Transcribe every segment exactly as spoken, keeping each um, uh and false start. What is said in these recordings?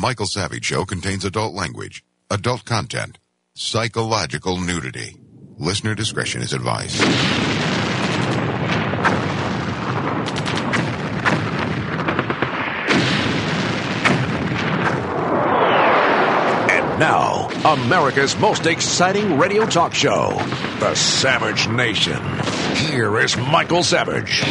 Michael Savage Show contains adult language, adult content, psychological nudity. Listener discretion is advised. And now, America's most exciting radio talk show, The Savage Nation. Here is Michael Savage.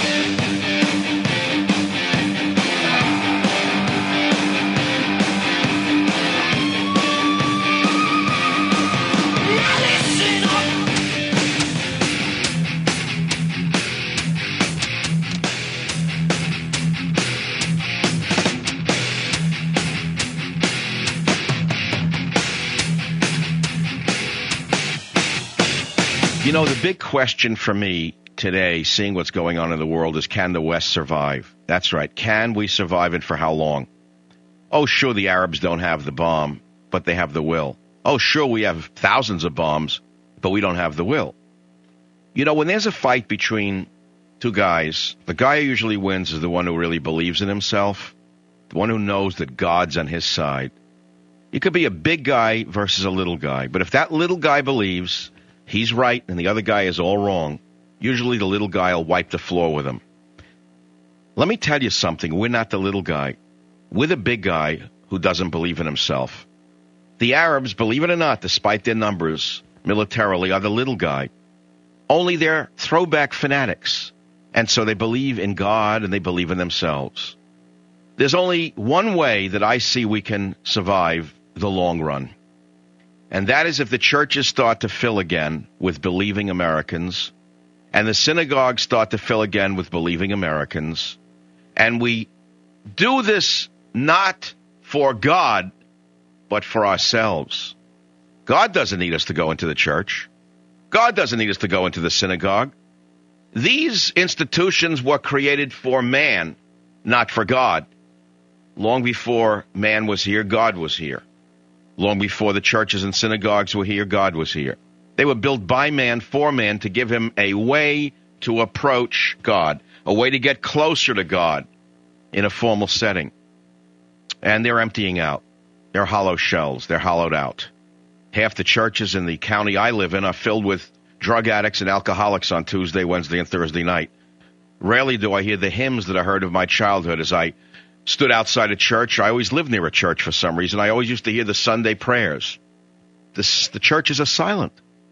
You know, the big question for me today, seeing what's going on in the world, is can the West survive? That's right. Can we survive, and for how long? Oh, sure, the Arabs don't have the bomb, but they have the will. Oh, sure, we have thousands of bombs, but we don't have the will. You know, when there's a fight between two guys, the guy who usually wins is the one who really believes in himself, the one who knows that God's on his side. You could be a big guy versus a little guy, but if that little guy believes he's right and the other guy is all wrong, usually the little guy will wipe the floor with him. Let me tell you something. We're not the little guy. We're the big guy who doesn't believe in himself. The Arabs, believe it or not, despite their numbers militarily, are the little guy. Only they're throwback fanatics. And so they believe in God and they believe in themselves. There's only one way that I see we can survive the long run. And that is if the churches start to fill again with believing Americans, and the synagogues start to fill again with believing Americans, and we do this not for God, but for ourselves. God doesn't need us to go into the church. God doesn't need us to go into the synagogue. These institutions were created for man, not for God. Long before man was here, God was here. Long before the churches and synagogues were here, God was here. They were built by man, for man, to give him a way to approach God, a way to get closer to God in a formal setting. And they're emptying out. They're hollow shells. They're hollowed out. Half the churches in the county I live in are filled with drug addicts and alcoholics on Tuesday, Wednesday, and Thursday night. Rarely do I hear the hymns that I heard of my childhood as I stood outside a church. I always lived near a church for some reason. I always used to hear the Sunday prayers. This, the churches are silent.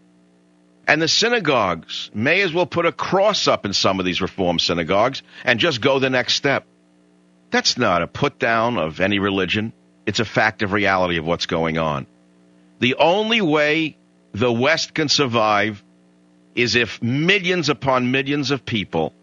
And the synagogues may as well put a cross up in some of these Reform synagogues and just go the next step. That's not a put down of any religion. It's a fact of reality of what's going on. The only way the West can survive is if millions upon millions of people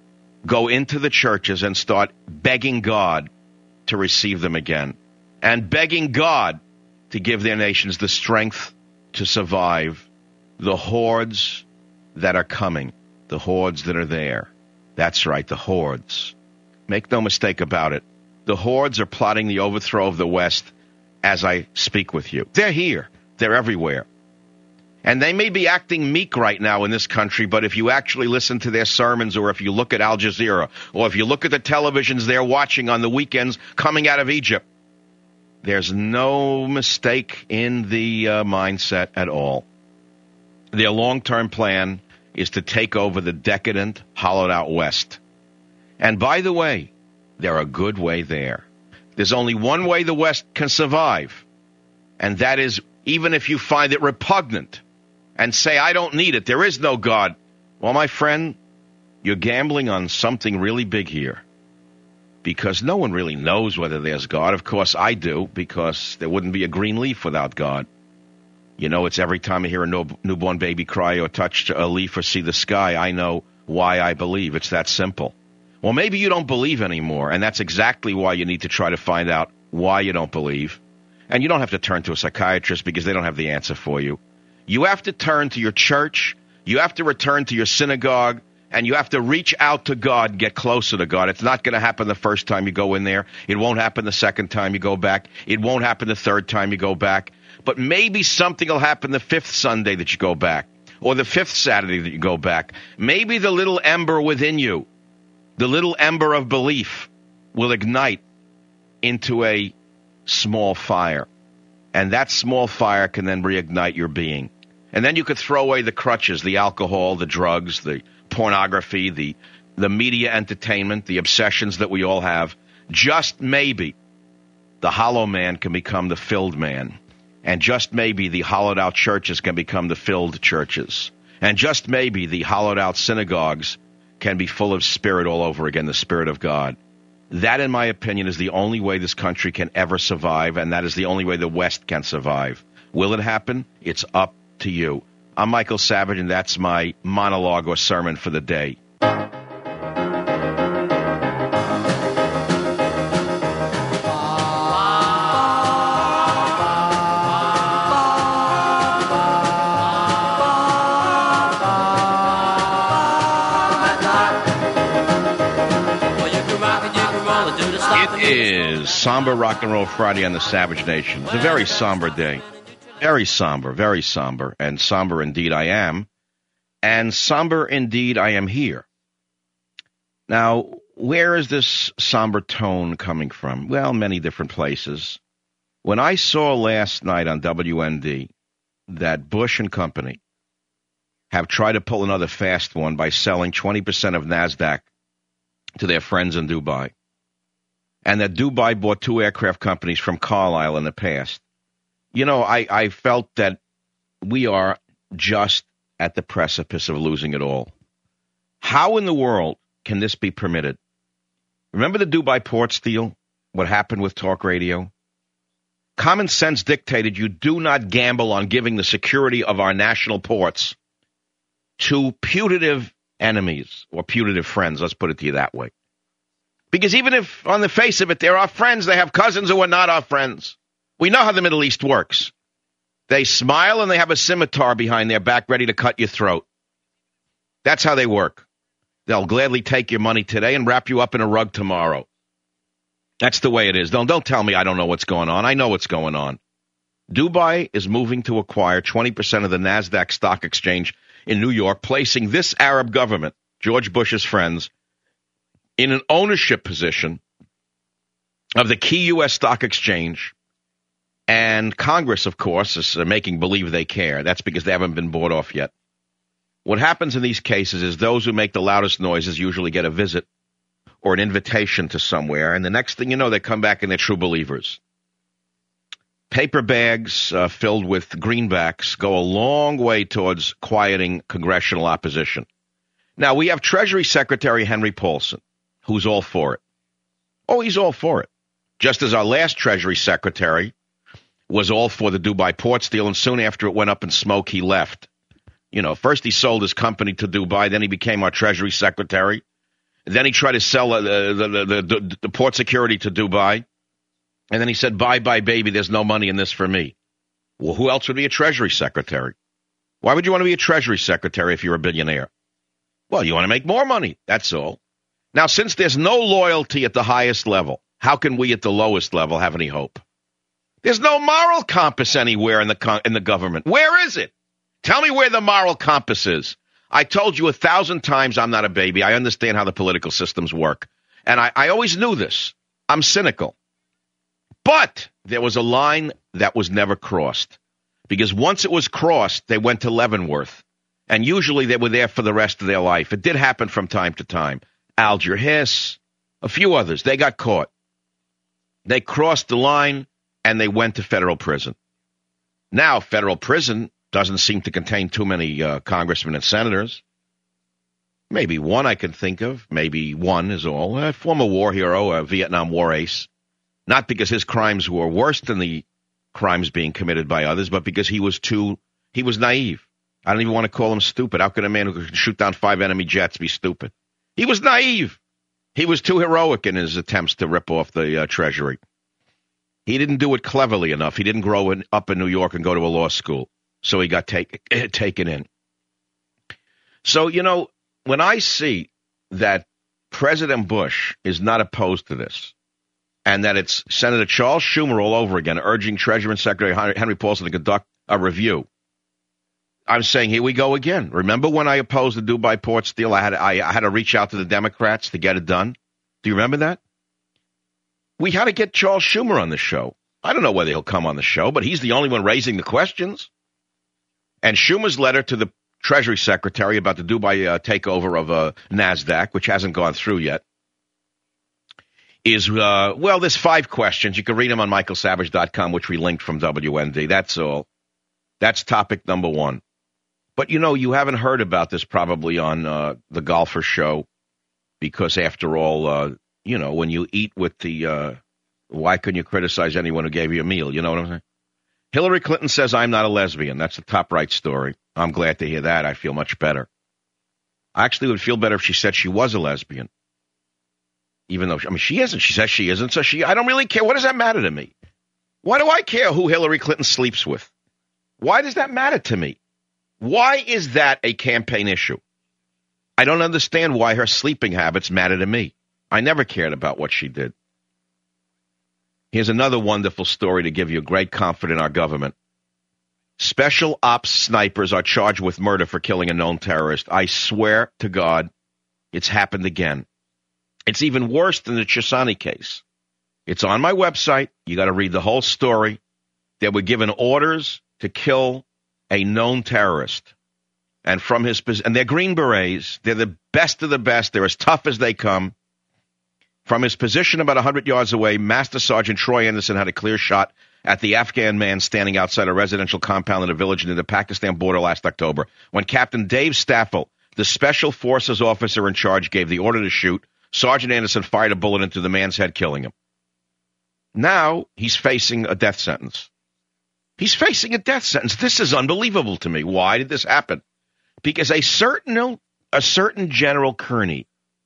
go into the churches and start begging God to receive them again, and begging God to give their nations the strength to survive the hordes that are coming, the hordes that are there. That's right, the hordes. Make no mistake about it. The hordes are plotting the overthrow of the West as I speak with you. They're here. They're everywhere. And they may be acting meek right now in this country, but if you actually listen to their sermons, or if you look at Al Jazeera, or if you look at the televisions they're watching on the weekends coming out of Egypt, there's no mistake in the uh, mindset at all. Their long-term plan is to take over the decadent, hollowed-out West. And by the way, they're a good way there. There's only one way the West can survive, and that is even if you find it repugnant and say, I don't need it, there is no God. Well, my friend, you're gambling on something really big here, because no one really knows whether there's God. Of course, I do, because there wouldn't be a green leaf without God. You know, it's every time I hear a no, newborn baby cry or touch a leaf or see the sky, I know why I believe. It's that simple. Well, maybe you don't believe anymore, and that's exactly why you need to try to find out why you don't believe. And you don't have to turn to a psychiatrist because they don't have the answer for you. You have to turn to your church, you have to return to your synagogue, and you have to reach out to God and get closer to God. It's not going to happen the first time you go in there. It won't happen the second time you go back. It won't happen the third time you go back. But maybe something will happen the fifth Sunday that you go back, or the fifth Saturday that you go back. Maybe the little ember within you, the little ember of belief, will ignite into a small fire. And that small fire can then reignite your being. And then you could throw away the crutches, the alcohol, the drugs, the pornography, the, the media entertainment, the obsessions that we all have. Just maybe the hollow man can become the filled man. And just maybe the hollowed out churches can become the filled churches. And just maybe the hollowed out synagogues can be full of spirit all over again, the Spirit of God. That, in my opinion, is the only way this country can ever survive, and that is the only way the West can survive. Will it happen? It's up to you. I'm Michael Savage, and that's my monologue or sermon for the day. It is Somber Rock and Roll Friday on the Savage Nation. It's a very somber day. Very somber, very somber. And somber indeed I am. And somber indeed I am here. Now, where is this somber tone coming from? Well, many different places. When I saw last night on W N D that Bush and company have tried to pull another fast one by selling twenty percent of NASDAQ to their friends in Dubai, and that Dubai bought two aircraft companies from Carlyle in the past, you know, I, I felt that we are just at the precipice of losing it all. How in the world can this be permitted? Remember the Dubai ports deal? What happened with talk radio? Common sense dictated you do not gamble on giving the security of our national ports to putative enemies or putative friends. Let's put it to you that way. Because even if, on the face of it, they're our friends, they have cousins who are not our friends. We know how the Middle East works. They smile and they have a scimitar behind their back ready to cut your throat. That's how they work. They'll gladly take your money today and wrap you up in a rug tomorrow. That's the way it is. Don't, don't tell me I don't know what's going on. I know what's going on. Dubai is moving to acquire twenty percent of the NASDAQ stock exchange in New York, placing this Arab government, George Bush's friends, in an ownership position of the key U S stock exchange. And Congress, of course, is making believe they care. That's because they haven't been bought off yet. What happens in these cases is those who make the loudest noises usually get a visit or an invitation to somewhere, and the next thing you know, they come back and they're true believers. Paper bags uh, filled with greenbacks go a long way towards quieting congressional opposition. Now, we have Treasury Secretary Henry Paulson, who's all for it. Oh, he's all for it. Just as our last Treasury Secretary was all for the Dubai ports deal, and soon after it went up in smoke, he left. You know, first he sold his company to Dubai, then he became our Treasury Secretary. Then he tried to sell uh, the, the, the, the, the port security to Dubai. And then he said, bye-bye, baby, there's no money in this for me. Well, who else would be a Treasury Secretary? Why would you want to be a Treasury Secretary if you're a billionaire? Well, you want to make more money, that's all. Now, since there's no loyalty at the highest level, how can we at the lowest level have any hope? There's no moral compass anywhere in the con- in the government. Where is it? Tell me where the moral compass is. I told you a thousand times I'm not a baby. I understand how the political systems work. And I, I always knew this. I'm cynical. But there was a line that was never crossed. Because once it was crossed, they went to Leavenworth. And usually they were there for the rest of their life. It did happen from time to time. Alger Hiss, a few others, they got caught. They crossed the line and they went to federal prison. Now, federal prison doesn't seem to contain too many uh, congressmen and senators. Maybe one I can think of. Maybe one is all. A former war hero, a Vietnam War ace. Not because his crimes were worse than the crimes being committed by others, but because he was too, he was naive. I don't even want to call him stupid. How can a man who can shoot down five enemy jets be stupid? He was naive. He was too heroic in his attempts to rip off the uh, Treasury. He didn't do it cleverly enough. He didn't grow in, up in New York and go to a law school. So he got take, taken in. So, you know, when I see that President Bush is not opposed to this, and that it's Senator Charles Schumer all over again urging Treasury Secretary Henry Paulson to conduct a review, I'm saying, here we go again. Remember when I opposed the Dubai ports deal? I had I, I had to reach out to the Democrats to get it done. Do you remember that? We had to get Charles Schumer on the show. I don't know whether he'll come on the show, but he's the only one raising the questions. And Schumer's letter to the Treasury Secretary about the Dubai uh, takeover of uh, NASDAQ, which hasn't gone through yet, is, uh, well, there's five questions. You can read them on michael savage dot com, which we linked from W N D. That's all. That's topic number one. But, you know, you haven't heard about this probably on uh, the Golfer Show because, after all, uh, you know, when you eat with the, uh, why couldn't you criticize anyone who gave you a meal? You know what I'm saying? Hillary Clinton says I'm not a lesbian. That's the top right story. I'm glad to hear that. I feel much better. I actually would feel better if she said she was a lesbian. Even though, I mean, she isn't. She says she isn't, so she, I don't really care. What does that matter to me? Why do I care who Hillary Clinton sleeps with? Why does that matter to me? Why is that a campaign issue? I don't understand why her sleeping habits matter to me. I never cared about what she did. Here's another wonderful story to give you great comfort in our government. Special ops snipers are charged with murder for killing a known terrorist. I swear to God, it's happened again. It's even worse than the Chisani case. It's on my website. You got to read the whole story. They were given orders to kill a known terrorist. And from his and they're Green Berets. They're the best of the best. They're as tough as they come. From his position about one hundred yards away, Master Sergeant Troy Anderson had a clear shot at the Afghan man standing outside a residential compound in a village near the Pakistan border last October. When Captain Dave Staffel, the Special Forces officer in charge, gave the order to shoot, Sergeant Anderson fired a bullet into the man's head, killing him. Now he's facing a death sentence. He's facing a death sentence. This is unbelievable to me. Why did this happen? Because a certain, a certain General Kearney,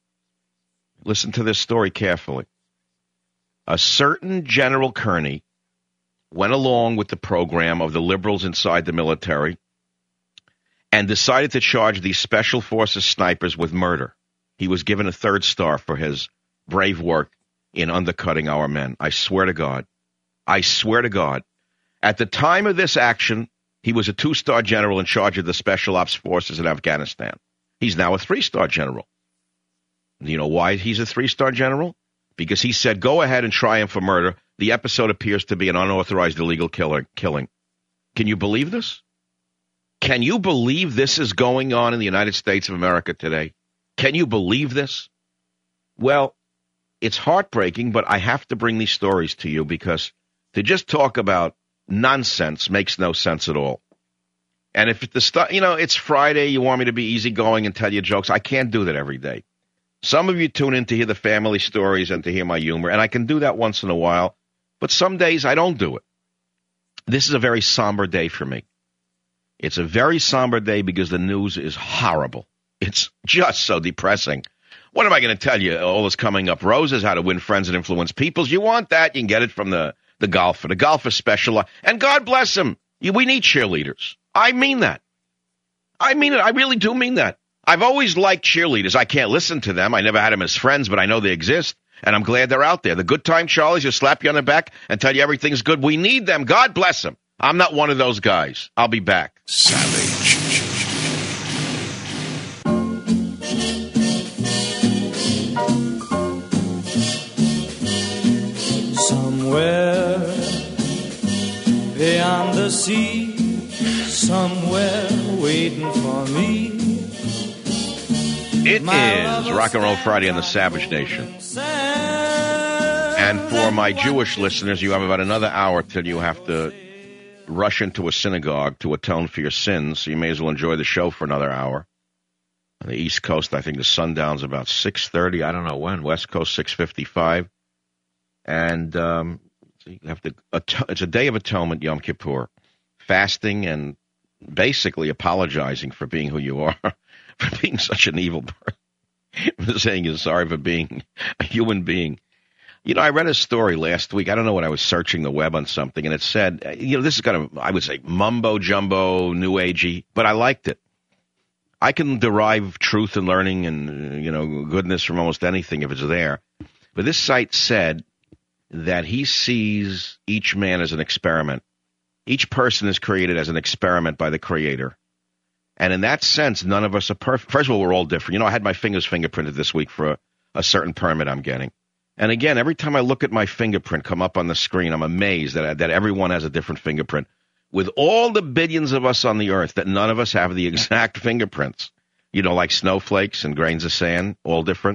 listen to this story carefully. A certain General Kearney went along with the program of the liberals inside the military and decided to charge these Special Forces snipers with murder. He was given a third star for his brave work in undercutting our men. I swear to God. I swear to God. At the time of this action, he was a two-star general in charge of the Special Ops Forces in Afghanistan. He's now a three-star general. You know why he's a three-star general? Because he said, go ahead and try him for murder. The episode appears to be an unauthorized illegal killer, killing. Can you believe this? Can you believe this is going on in the United States of America today? Can you believe this? Well, it's heartbreaking, but I have to bring these stories to you because to just talk about nonsense makes no sense at all. And if the stuff, you know, it's Friday, you want me to be easygoing and tell you jokes. I can't do that every day. Some of you tune in to hear the family stories and to hear my humor, and I can do that once in a while, but some days I don't do it. This is a very somber day for me. It's a very somber day because the news is horrible. It's just so depressing. What am I going to tell you? All this coming up roses, how to win friends and influence peoples. You want that? You can get it from the, the golfer. The golfer special. And God bless him. We need cheerleaders. I mean that. I mean it. I really do mean that. I've always liked cheerleaders. I can't listen to them. I never had them as friends, but I know they exist, and I'm glad they're out there. The good time Charlies who slap you on the back and tell you everything's good. We need them. God bless them. I'm not one of those guys. I'll be back. Savage. Somewhere beyond the sea, somewhere waiting for me. It is Rock and Roll Friday on the Savage Nation. And for my Jewish listeners, you have about another hour till you have to rush into a synagogue to atone for your sins, so you may as well enjoy the show for another hour. On the East Coast, I think the sundown's about six thirty. I don't know when. West Coast, six fifty-five. And um, so you have to. It's a day of atonement, Yom Kippur. Fasting and basically apologizing for being who you are. For being such an evil person. Saying you're sorry for being a human being. You know, I read a story last week. I don't know what I was searching the web on something, and it said, you know, this is kind of, I would say, mumbo-jumbo, new agey, but I liked it. I can derive truth and learning and, you know, goodness from almost anything if it's there. But this site said that he sees each man as an experiment. Each person is created as an experiment by the Creator. And in that sense, none of us are perfect. First of all, we're all different. You know, I had my fingers fingerprinted this week for a, a certain permit I'm getting. And again, every time I look at my fingerprint come up on the screen, I'm amazed that that everyone has a different fingerprint. With all the billions of us on the earth, that none of us have the exact fingerprints. You know, like snowflakes and grains of sand, all different.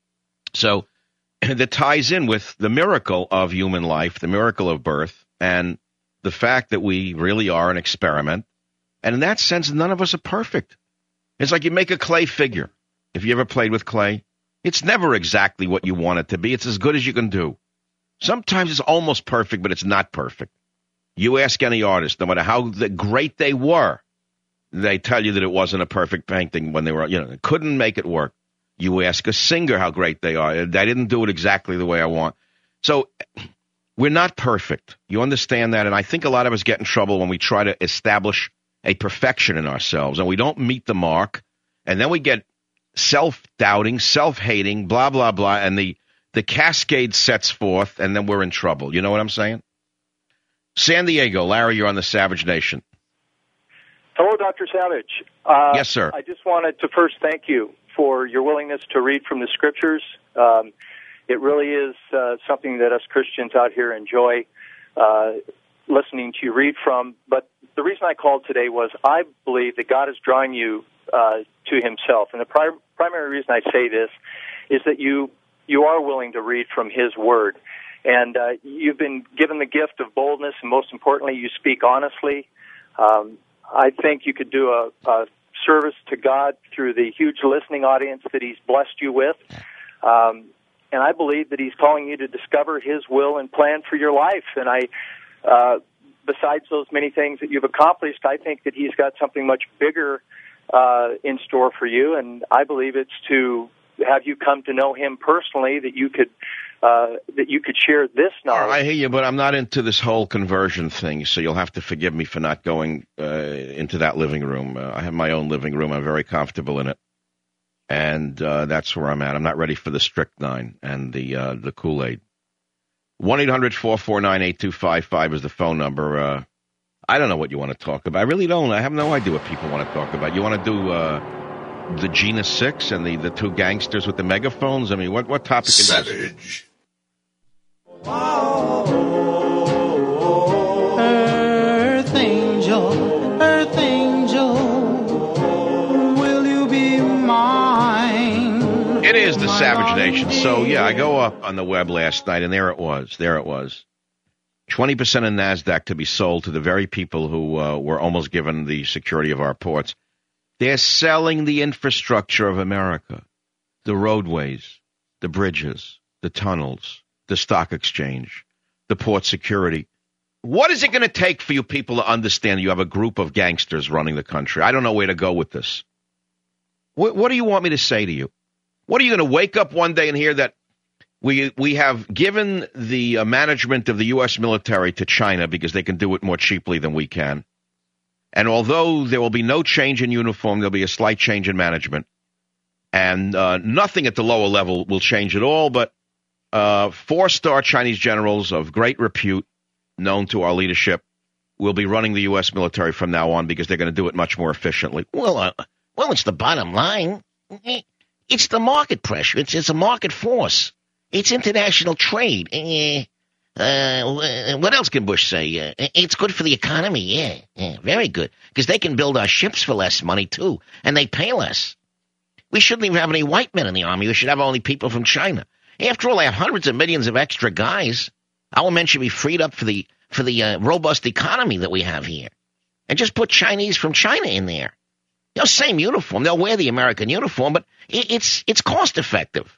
So that ties in with the miracle of human life, the miracle of birth, and the fact that we really are an experiment. And in that sense, none of us are perfect. It's like you make a clay figure. If you ever played with clay, it's never exactly what you want it to be. It's as good as you can do. Sometimes it's almost perfect, but it's not perfect. You ask any artist, no matter how great they were, they tell you that it wasn't a perfect painting when they were, you know, couldn't make it work. You ask a singer how great they are. They didn't do it exactly the way I want. So we're not perfect. You understand that? And I think a lot of us get in trouble when we try to establish a perfection in ourselves, and we don't meet the mark, and then we get self-doubting, self-hating, blah, blah, blah, and the, the cascade sets forth, and then we're in trouble. You know what I'm saying? San Diego, Larry, you're on the Savage Nation. Hello, Doctor Savage. Uh, yes, sir. I just wanted to first thank you for your willingness to read from the Scriptures. Um, it really is uh, something that us Christians out here enjoy uh, listening to you read from. But the reason I called today was I believe that God is drawing you uh, to himself. And the pri- primary reason I say this is that you you are willing to read from his word. And uh, you've been given the gift of boldness, and most importantly, you speak honestly. Um, I think you could do a, a service to God through the huge listening audience that he's blessed you with. Um, and I believe that he's calling you to discover his will and plan for your life. And I, uh, besides those many things that you've accomplished, I think that he's got something much bigger uh, in store for you. And I believe it's to have you come to know him personally, that you could Uh, that you could share this knowledge. I hear you, but I'm not into this whole conversion thing, so you'll have to forgive me for not going uh, into that living room. Uh, I have my own living room. I'm very comfortable in it, and uh, that's where I'm at. I'm not ready for the strychnine and the uh, the Kool-Aid. one eight hundred four four nine eight two five five is the phone number. Uh, I don't know what you want to talk about. I really don't. I have no idea what people want to talk about. You want to do uh, the Gina Six and the, the two gangsters with the megaphones? I mean, what, what topic is this? Savage. Earth angel, earth angel, will you be mine? It is the Savage Nation. So, yeah, I go up on the web last night, and there it was. There it was. twenty percent of NASDAQ to be sold to the very people who uh, were almost given the security of our ports. They're selling the infrastructure of America, the roadways, the bridges, the tunnels, the stock exchange, the port security. What is it going to take for you people to understand you have a group of gangsters running the country? I don't know where to go with this. What, what do you want me to say to you? What are you going to wake up one day and hear that we we have given the uh, management of the U S military to China because they can do it more cheaply than we can? And although there will be no change in uniform, there'll be a slight change in management. And uh, nothing at the lower level will change at all, but Uh, four-star Chinese generals of great repute, known to our leadership, will be running the U S military from now on because they're going to do it much more efficiently. Well, uh, well, it's the bottom line. It's the market pressure. It's, it's a market force. It's international trade. Uh, uh, what else can Bush say? Uh, it's good for the economy. Yeah, yeah, very good. Because they can build our ships for less money, too, and they pay less. We shouldn't even have any white men in the Army. We should have only people from China. After all, I have hundreds of millions of extra guys. Our men should be freed up for the for the uh, robust economy that we have here. And just put Chinese from China in there. You know, same uniform. They'll wear the American uniform, but it, it's it's cost effective.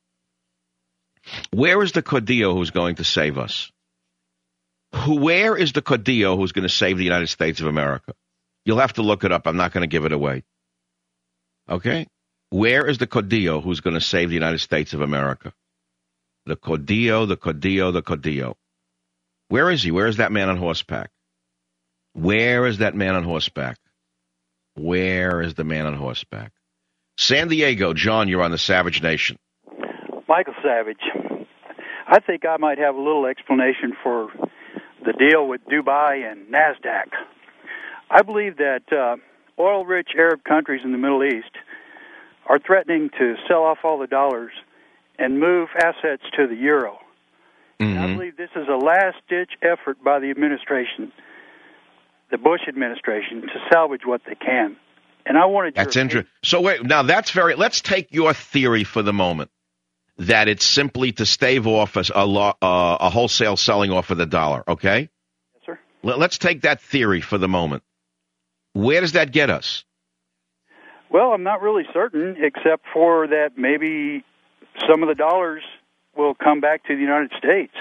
Where is the Codillo who's going to save us? Who, where is the Codillo who's going to save the United States of America? You'll have to look it up. I'm not going to give it away. Okay? Where is the Codillo who's going to save the United States of America? The Codillo, the Codillo, the Codillo. Where is he? Where is that man on horseback? Where is that man on horseback? Where is the man on horseback? San Diego, John, you're on the Savage Nation. Michael Savage, I think I might have a little explanation for the deal with Dubai and NASDAQ. I believe that uh, oil-rich Arab countries in the Middle East are threatening to sell off all the dollars and move assets to the euro. Mm-hmm. I believe this is a last-ditch effort by the administration, the Bush administration, to salvage what they can. And I wanted your That's interesting. So wait, now that's very. Let's take your theory for the moment that it's simply to stave off a a, lo- uh, a wholesale selling off of the dollar. Okay. Yes, sir. Let- Let's take that theory for the moment. Where does that get us? Well, I'm not really certain, except for that maybe some of the dollars will come back to the United States.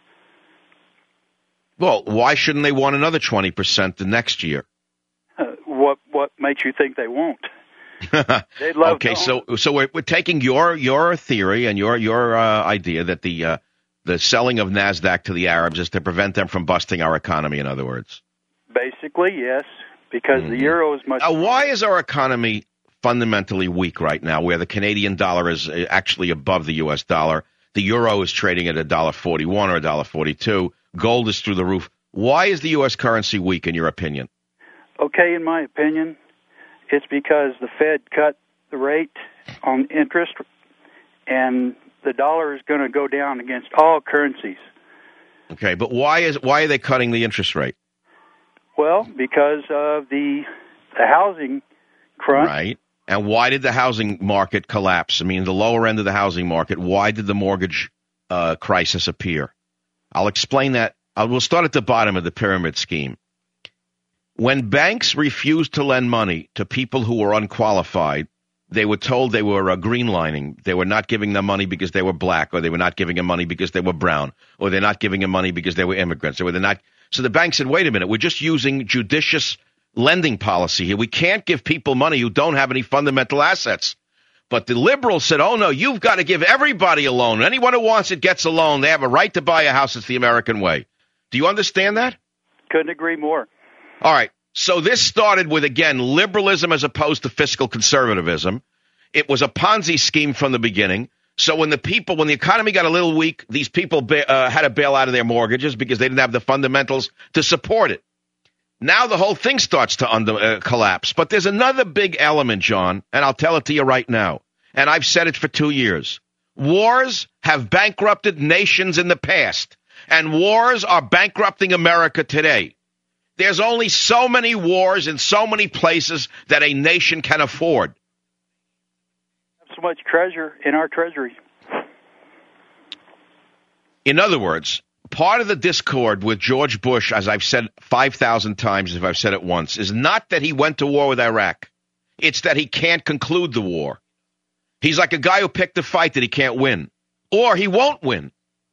Well, why shouldn't they want another twenty percent the next year? Uh, what what makes you think they won't? They'd love okay, to so so we're, we're taking your your theory and your your uh, idea that the uh, the selling of NASDAQ to the Arabs is to prevent them from busting our economy. In other words, basically yes, because Mhm. the euro is much. now, why is our economy fundamentally weak right now, where the Canadian dollar is uh, actually above the U S dollar? The euro is trading at a dollar forty-one or a dollar forty-two. Gold is through the roof. Why is the U S currency weak, in your opinion? Okay, in my opinion, it's because the Fed cut the rate on interest, and the dollar is going to go down against all currencies. Okay, but why is why are they cutting the interest rate? Well, because of the the housing crunch. Right. And why did the housing market collapse? I mean, the lower end of the housing market, why did the mortgage uh, crisis appear? I'll explain that. I will start at the bottom of the pyramid scheme. When banks refused to lend money to people who were unqualified, they were told they were uh, greenlining. They were not giving them money because they were black, or they were not giving them money because they were brown, or they're not giving them money because they were immigrants, or they're not. So the bank said, wait a minute, we're just using judicious lending policy here. We can't give people money who don't have any fundamental assets. But the liberals said, oh, no, you've got to give everybody a loan. Anyone who wants it gets a loan. They have a right to buy a house. It's the American way. Do you understand that? Couldn't agree more. All right. So this started with, again, liberalism as opposed to fiscal conservatism. It was a Ponzi scheme from the beginning. So when the people, when the economy got a little weak, these people ba- uh, had to bail out of their mortgages because they didn't have the fundamentals to support it. Now the whole thing starts to under, uh, collapse. But there's another big element, John, and I'll tell it to you right now. And I've said it for two years. Wars have bankrupted nations in the past, and wars are bankrupting America today. There's only so many wars in so many places that a nation can afford. We have so much treasure in our treasury. In other words, part of the discord with George Bush, as I've said five thousand times, if I've said it once, is not that he went to war with Iraq. It's that he can't conclude the war. He's like a guy who picked a fight that he can't win, or he won't win.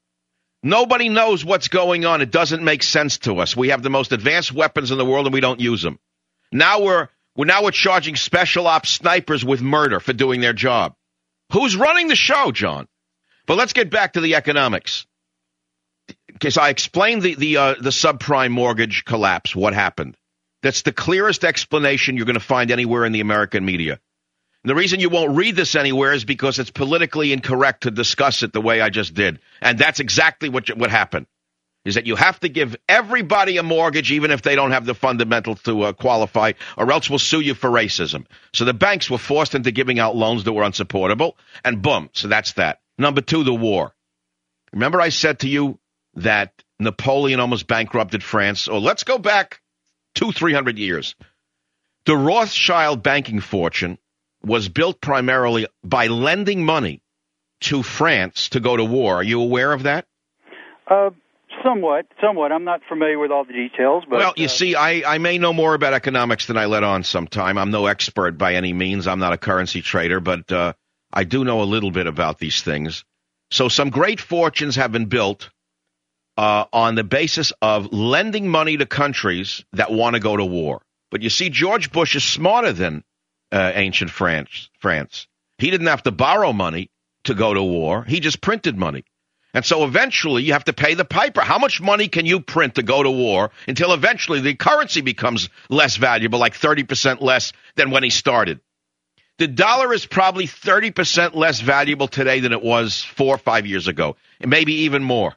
Nobody knows what's going on. It doesn't make sense to us. We have the most advanced weapons in the world, and we don't use them. Now we're, we're now we're charging special ops snipers with murder for doing their job. Who's running the show, John? But let's get back to the economics. Because I explained the the uh, the subprime mortgage collapse, what happened. That's the clearest explanation you're going to find anywhere in the American media. And the reason you won't read this anywhere is because it's politically incorrect to discuss it the way I just did. And that's exactly what what happened, is that you have to give everybody a mortgage, even if they don't have the fundamentals to uh, qualify, or else we'll sue you for racism. So the banks were forced into giving out loans that were unsupportable, and boom, so that's that. Number two, the war. Remember I said to you that Napoleon almost bankrupted France? Or let's go back two, three hundred years. The Rothschild banking fortune was built primarily by lending money to France to go to war. Are you aware of that? Uh, somewhat, somewhat. I'm not familiar with all the details. But, well, you uh, see, I, I may know more about economics than I let on sometime. I'm no expert by any means. I'm not a currency trader, but uh, I do know a little bit about these things. So some great fortunes have been built uh, on the basis of lending money to countries that want to go to war. But you see, George Bush is smarter than uh, ancient France. France. He didn't have to borrow money to go to war. He just printed money. And so eventually you have to pay the piper. How much money can you print to go to war until eventually the currency becomes less valuable, like thirty percent less than when he started? The dollar is probably thirty percent less valuable today than it was four or five years ago, and maybe even more.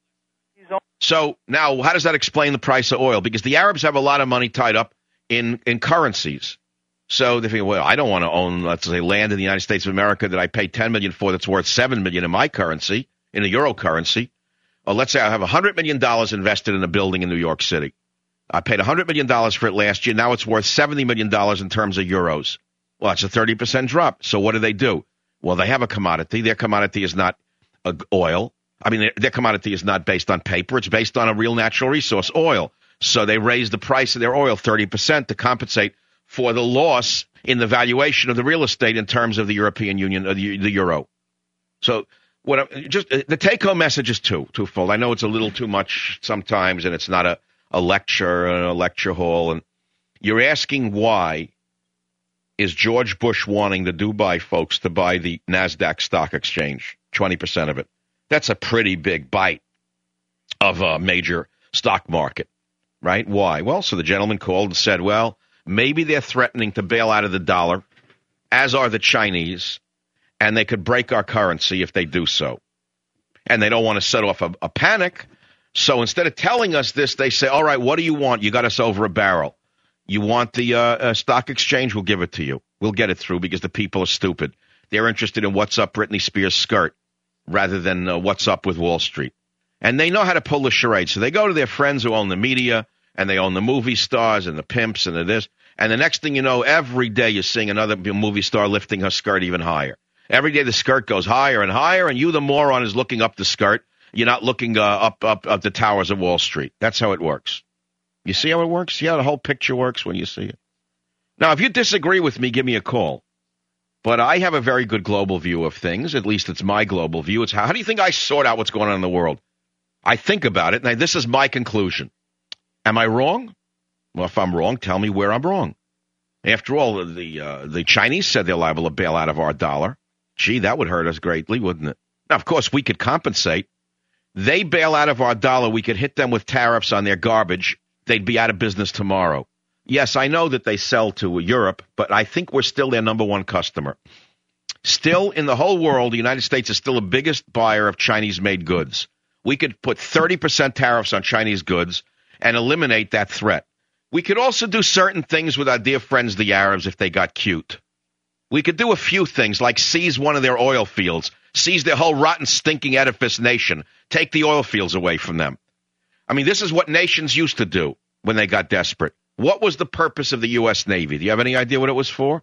So now how does that explain the price of oil? Because the Arabs have a lot of money tied up in, in currencies. So they think, well, I don't want to own, let's say, land in the United States of America that I pay ten million dollars for that's worth seven million dollars in my currency, in a euro currency. Or let's say I have one hundred million dollars invested in a building in New York City. I paid one hundred million dollars for it last year. Now it's worth seventy million dollars in terms of euros. Well, that's a thirty percent drop. So what do they do? Well, they have a commodity. Their commodity is not uh, oil. I mean, their, their commodity is not based on paper. It's based on a real natural resource, oil. So they raise the price of their oil thirty percent to compensate for the loss in the valuation of the real estate in terms of the European Union, or the, the euro. So what I'm, just the take-home message is two, twofold. I know it's a little too much sometimes, and it's not a, a lecture, a lecture hall. And you're asking why is George Bush wanting the Dubai folks to buy the NASDAQ stock exchange, twenty percent of it. That's a pretty big bite of a major stock market, right? Why? Well, so the gentleman called and said, well, maybe they're threatening to bail out of the dollar, as are the Chinese, and they could break our currency if they do so. And they don't want to set off a, a panic. So instead of telling us this, they say, all right, what do you want? You got us over a barrel. You want the uh, uh, stock exchange? We'll give it to you. We'll get it through because the people are stupid. They're interested in what's up Britney Spears' skirt rather than uh, what's up with Wall Street. And they know how to pull the charade. So they go to their friends who own the media, and they own the movie stars and the pimps and the this. And the next thing you know, every day you're seeing another movie star lifting her skirt even higher. Every day the skirt goes higher and higher, and you, the moron, is looking up the skirt. You're not looking uh, up, up up the towers of Wall Street. That's how it works. You see how it works? See how the whole picture works when you see it? Now, if you disagree with me, give me a call. But I have a very good global view of things. At least it's my global view. It's how, how do you think I sort out what's going on in the world? I think about it, and this is my conclusion. Am I wrong? Well, if I'm wrong, tell me where I'm wrong. After all, the uh, the Chinese said they're liable to bail out of our dollar. Gee, that would hurt us greatly, wouldn't it? Now, of course, we could compensate. They bail out of our dollar. We could hit them with tariffs on their garbage. They'd be out of business tomorrow. Yes, I know that they sell to Europe, but I think we're still their number one customer. Still, in the whole world, the United States is still the biggest buyer of Chinese-made goods. We could put thirty percent tariffs on Chinese goods and eliminate that threat. We could also do certain things with our dear friends, the Arabs, if they got cute. We could do a few things, like seize one of their oil fields, seize their whole rotten, stinking edifice nation, take the oil fields away from them. I mean, this is what nations used to do when they got desperate. What was the purpose of the U S Navy? Do you have any idea what it was for?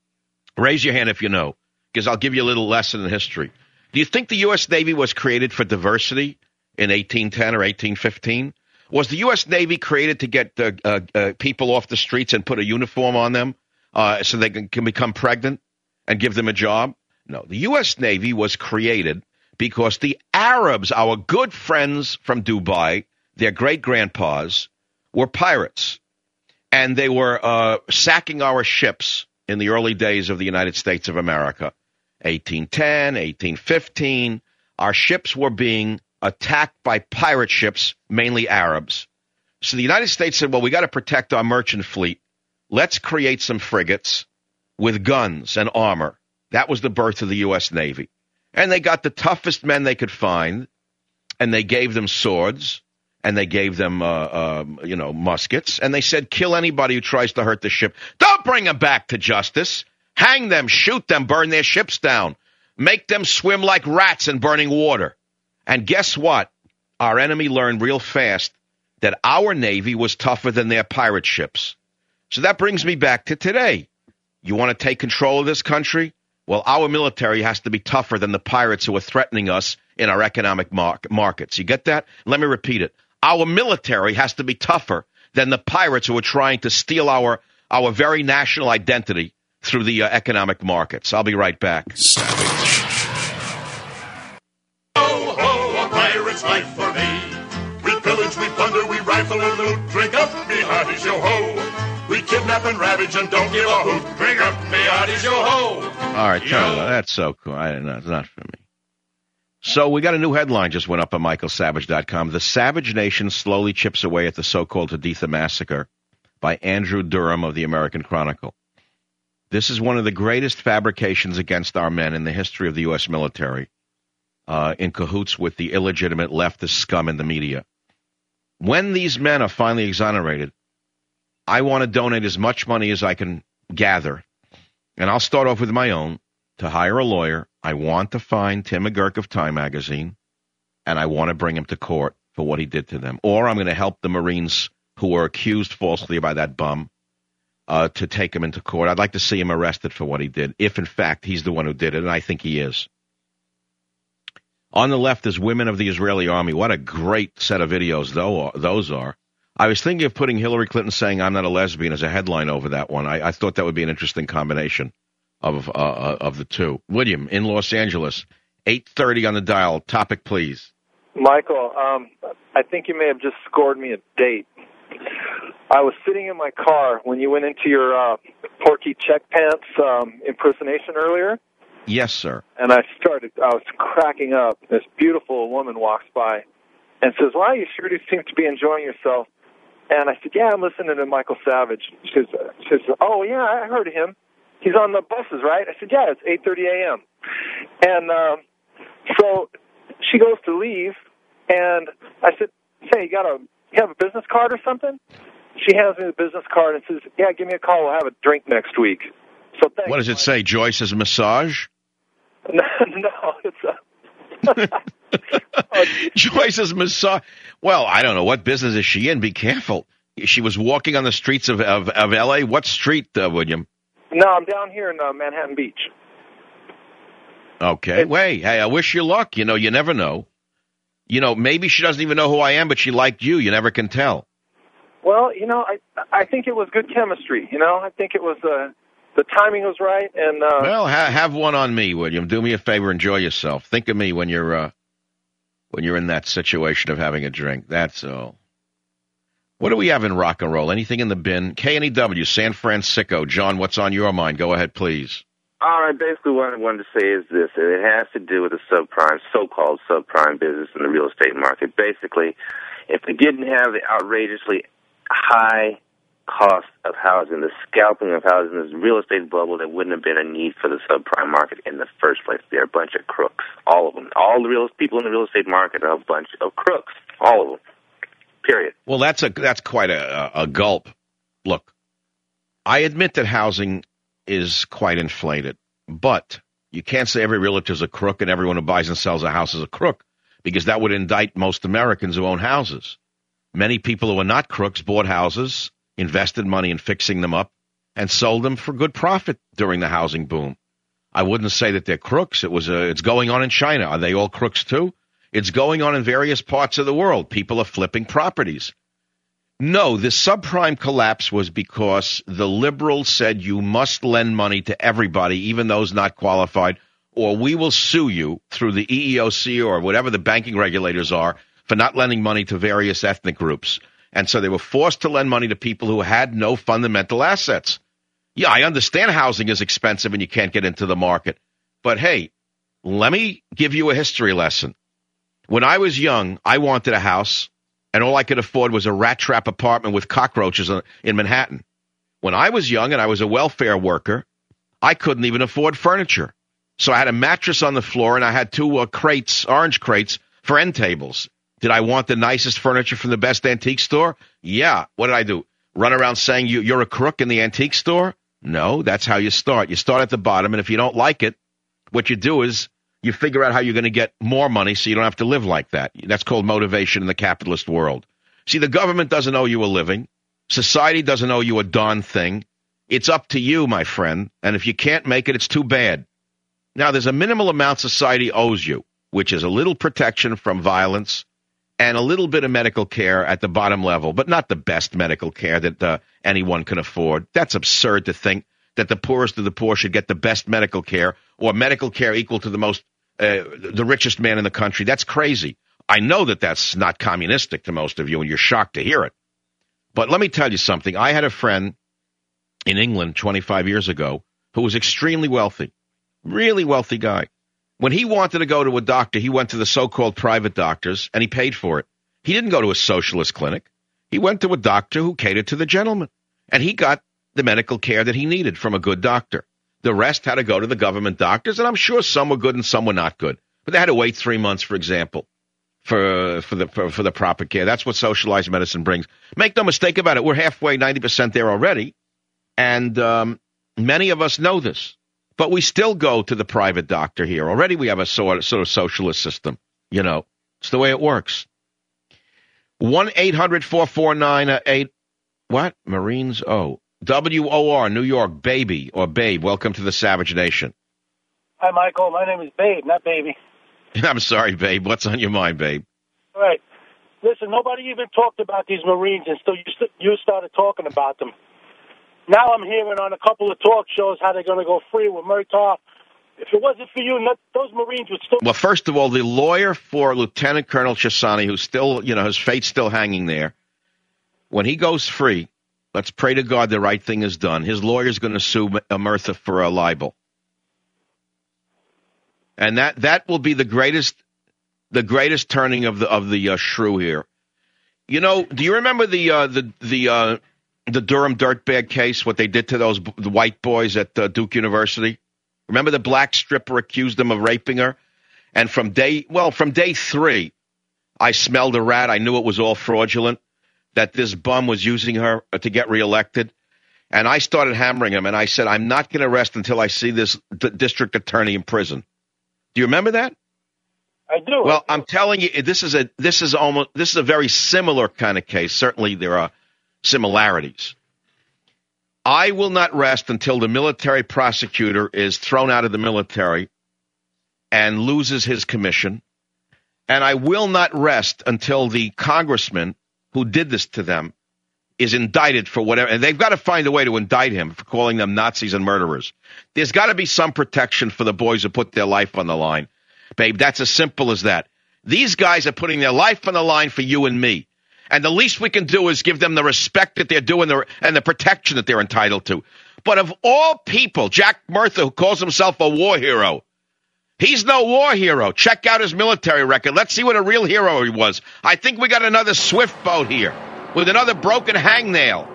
Raise your hand if you know, because I'll give you a little lesson in history. Do you think the U S Navy was created for diversity in eighteen ten or eighteen fifteen? Was the U S Navy created to get uh, uh, uh, people off the streets and put a uniform on them uh, so they can, can become pregnant and give them a job? No, the U S Navy was created because the Arabs, our good friends from Dubai, their great-grandpas, were pirates. And they were uh, sacking our ships in the early days of the United States of America. eighteen ten, eighteen fifteen, our ships were being attacked by pirate ships, mainly Arabs. So the United States said, well, we got to protect our merchant fleet. Let's create some frigates with guns and armor. That was the birth of the U S Navy. And they got the toughest men they could find, and they gave them swords, and they gave them, uh, uh, you know, muskets, and they said, kill anybody who tries to hurt the ship. Don't bring them back to justice. Hang them, shoot them, burn their ships down. Make them swim like rats in burning water. And guess what? Our enemy learned real fast that our Navy was tougher than their pirate ships. So that brings me back to today. You want to take control of this country? Well, our military has to be tougher than the pirates who are threatening us in our economic mar- markets. You get that? Let me repeat it. Our military has to be tougher than the pirates who are trying to steal our, our very national identity through the uh, economic markets. I'll be right back. Savage. Ho, ho, a pirate's life for me. We pillage, we plunder, we rifle and loot. Drink up, me hearties, yo ho. We kidnap and ravage and don't give a hoot. Drink up, me hearties, yo ho. All right, turn it on. That's so cool. I don't know. It's not for me. So we got a new headline just went up on Michael Savage dot com. The Savage Nation slowly chips away at the so-called Haditha massacre by Andrew Durham of the American Chronicle. This is one of the greatest fabrications against our men in the history of the U S military, uh, in cahoots with the illegitimate leftist scum in the media. When these men are finally exonerated, I want to donate as much money as I can gather, and I'll start off with my own, to hire a lawyer. I want to find Tim McGurk of Time Magazine, and I want to bring him to court for what he did to them. Or I'm going to help the Marines who were accused falsely by that bum uh, to take him into court. I'd like to see him arrested for what he did, if in fact he's the one who did it, and I think he is. On the left is Women of the Israeli Army. What a great set of videos those are. I was thinking of putting Hillary Clinton saying I'm not a lesbian as a headline over that one. I, I thought that would be an interesting combination of uh, of the two. William, in Los Angeles, eight thirty on the dial. Topic, please. Michael, um, I think you may have just scored me a date. I was sitting in my car when you went into your uh, Porky Check Pants um, impersonation earlier. Yes, sir. And I started, I was cracking up. This beautiful woman walks by and says, "Wow, you sure do seem to be enjoying yourself." And I said, "Yeah, I'm listening to Michael Savage." She says, she says "Oh, yeah, I heard of him. He's on the buses, right?" I said, "Yeah, it's eight thirty a.m. And um, so she goes to leave, and I said, "Say, you got a, you have a business card or something?" She hands me the business card and says, "Yeah, give me a call. We'll have a drink next week." So thanks. What does it say? Joyce's Massage? No, no, it's a... Joyce's Massage. Well, I don't know. What business is she in? Be careful. She was walking on the streets of, of, of L A. What street, uh, William? No, I'm down here in uh, Manhattan Beach. Okay. Wait, hey, I wish you luck. You know, you never know. You know, maybe she doesn't even know who I am, but she liked you. You never can tell. Well, you know, I I think it was good chemistry. You know, I think it was... Uh, The timing was right, and uh, well, ha- have one on me, William. Do me a favor, enjoy yourself. Think of me when you're uh, when you're in that situation of having a drink. That's all. What do we have in rock and roll? Anything in the bin? K N E W, San Francisco. John, what's on your mind? Go ahead, please. All right. Basically, what I wanted to say is this: it has to do with the subprime, so-called subprime business in the real estate market. Basically, if we didn't have the outrageously high cost of housing, the scalping of housing, this real estate bubble, there wouldn't have been a need for the subprime market in the first place. They're a bunch of crooks, all of them. All the real people in the real estate market are a bunch of crooks, all of them. Period. Well, that's a that's quite a, a gulp. Look, I admit that housing is quite inflated, but you can't say every realtor is a crook and everyone who buys and sells a house is a crook, because that would indict most Americans who own houses. Many people who are not crooks bought houses, invested money in fixing them up, and sold them for good profit during the housing boom. I wouldn't say that they're crooks. It was a, it's going on in China. Are they all crooks too? It's going on in various parts of the world. People are flipping properties. No, the subprime collapse was because the liberals said you must lend money to everybody, even those not qualified, or we will sue you through the E E O C or whatever the banking regulators are for not lending money to various ethnic groups. And so they were forced to lend money to people who had no fundamental assets. Yeah, I understand housing is expensive and you can't get into the market. But hey, let me give you a history lesson. When I was young, I wanted a house, and all I could afford was a rat trap apartment with cockroaches in Manhattan. When I was young and I was a welfare worker, I couldn't even afford furniture. So I had a mattress on the floor, and I had two uh, crates, orange crates, for end tables. Did I want the nicest furniture from the best antique store? Yeah. What did I do? Run around saying you, you're a crook in the antique store? No, that's how you start. You start at the bottom, and if you don't like it, what you do is you figure out how you're going to get more money so you don't have to live like that. That's called motivation in the capitalist world. See, the government doesn't owe you a living. Society doesn't owe you a darn thing. It's up to you, my friend, and if you can't make it, it's too bad. Now, there's a minimal amount society owes you, which is a little protection from violence, and a little bit of medical care at the bottom level, but not the best medical care that uh, anyone can afford. That's absurd to think that the poorest of the poor should get the best medical care, or medical care equal to the most, uh, the richest man in the country. That's crazy. I know that that's not communistic to most of you, and you're shocked to hear it. But let me tell you something. I had a friend in England twenty-five years ago who was extremely wealthy, really wealthy guy. When he wanted to go to a doctor, he went to the so-called private doctors, and he paid for it. He didn't go to a socialist clinic. He went to a doctor who catered to the gentleman, and he got the medical care that he needed from a good doctor. The rest had to go to the government doctors, and I'm sure some were good and some were not good. But they had to wait three months, for example, for for the for, for the proper care. That's what socialized medicine brings. Make no mistake about it. We're halfway, ninety percent there already, and um, Many of us know this, but we still go to the private doctor here. Already we have a sort of, sort of socialist system. You know, it's the way it works. one eight hundred four four nine eight, what? Marines, oh. W O R, New York, baby or babe. Welcome to the Savage Nation. Hi, Michael. My name is Babe, not Baby. I'm sorry, babe. What's on your mind, babe? All right. Listen, nobody even talked about these Marines until you, st- you started talking about them. Now I'm hearing on a couple of talk shows how they're going to go free with Murtaugh. If it wasn't for you, not, those Marines would still... Well, first of all, the lawyer for Lieutenant Colonel Chessani, who's still, you know, his fate's still hanging there, when he goes free, let's pray to God the right thing is done. His lawyer's going to sue Murtha for a libel. And that, that will be the greatest the greatest turning of the of the uh, shrew here. You know, do you remember the uh, the the uh, the Durham dirtbag case? What they did to those b- the white boys at uh, Duke University? Remember the black stripper accused them of raping her? And from day well from day three, I smelled a rat. I knew it was all fraudulent. That this bum was using her to get reelected. And I started hammering him. And I said, I'm not going to rest until I see this d- district attorney in prison. Do you remember that? I do. Well, I'm telling you, this is a this is almost this is a very similar kind of case. Certainly, there are similarities. I will not rest until the military prosecutor is thrown out of the military and loses his commission, and I will not rest until the congressman who did this to them is indicted for whatever. And they've got to find a way to indict him for calling them Nazis and murderers. There's got to be some protection for the boys who put their life on the line. Babe, that's as simple as that. These guys are putting their life on the line for you and me. And the least we can do is give them the respect that they're doing and the protection that they're entitled to. But of all people, Jack Murtha, who calls himself a war hero, he's no war hero. Check out his military record. Let's see what a real hero he was. I think we got another swift boat here with another broken hangnail.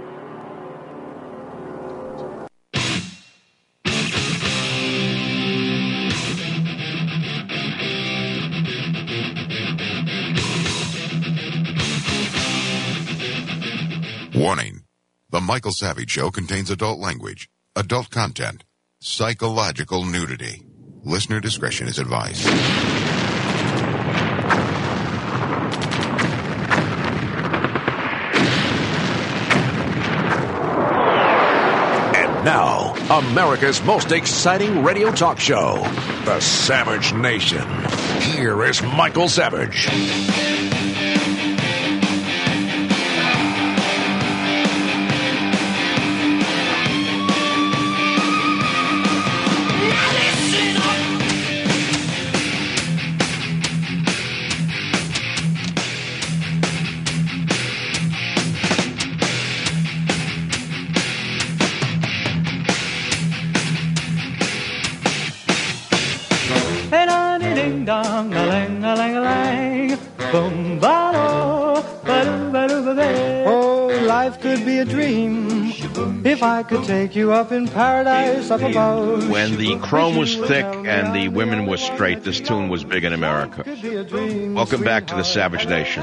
Warning. The Michael Savage Show contains adult language, adult content, psychological nudity. Listener discretion is advised. And now, America's most exciting radio talk show, The Savage Nation. Here is Michael Savage. Oh, life could be a dream if I could take you up in paradise up above. When the chrome was thick and the women were straight, this tune was big in America. Welcome back to the Savage Nation.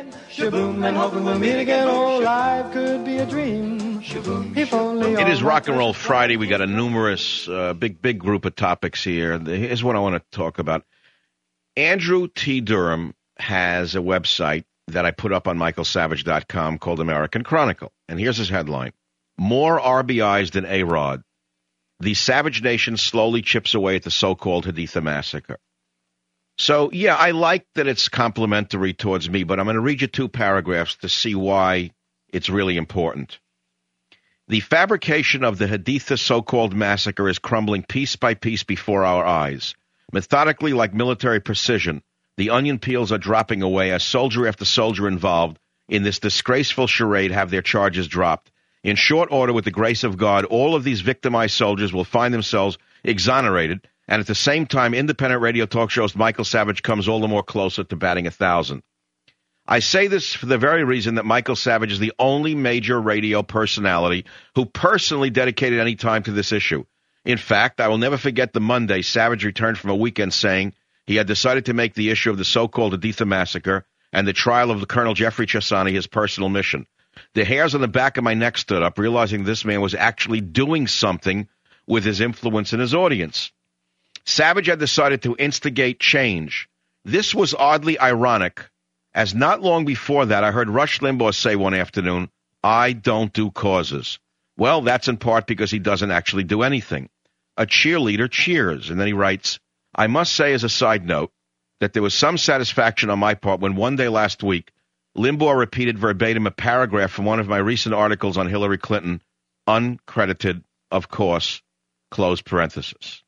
It is Rock and Roll Friday. We got a numerous, uh, big, big group of topics here. Here's what I want to talk about. Andrew T. Durham has a website that I put up on michael savage dot com called American Chronicle. And here's his headline. More R B Is than A-Rod. The Savage Nation slowly chips away at the so-called Haditha massacre. So, yeah, I like that it's complimentary towards me, but I'm going to read you two paragraphs to see why it's really important. The fabrication of the Haditha so-called massacre is crumbling piece by piece before our eyes. Methodically, like military precision, the onion peels are dropping away as soldier after soldier involved in this disgraceful charade have their charges dropped. In short order, with the grace of God, all of these victimized soldiers will find themselves exonerated, and at the same time, independent radio talk shows Michael Savage comes all the more closer to batting a thousand. I say this for the very reason that Michael Savage is the only major radio personality who personally dedicated any time to this issue. In fact, I will never forget the Monday Savage returned from a weekend saying he had decided to make the issue of the so-called Haditha massacre and the trial of the Colonel Jeffrey Chessani his personal mission. The hairs on the back of my neck stood up, realizing this man was actually doing something with his influence in his audience. Savage had decided to instigate change. This was oddly ironic, as not long before that, I heard Rush Limbaugh say one afternoon, I don't do causes. Well, that's in part because he doesn't actually do anything. A cheerleader cheers. And then he writes, I must say as a side note that there was some satisfaction on my part when one day last week, Limbaugh repeated verbatim a paragraph from one of my recent articles on Hillary Clinton, uncredited, of course, close parenthesis.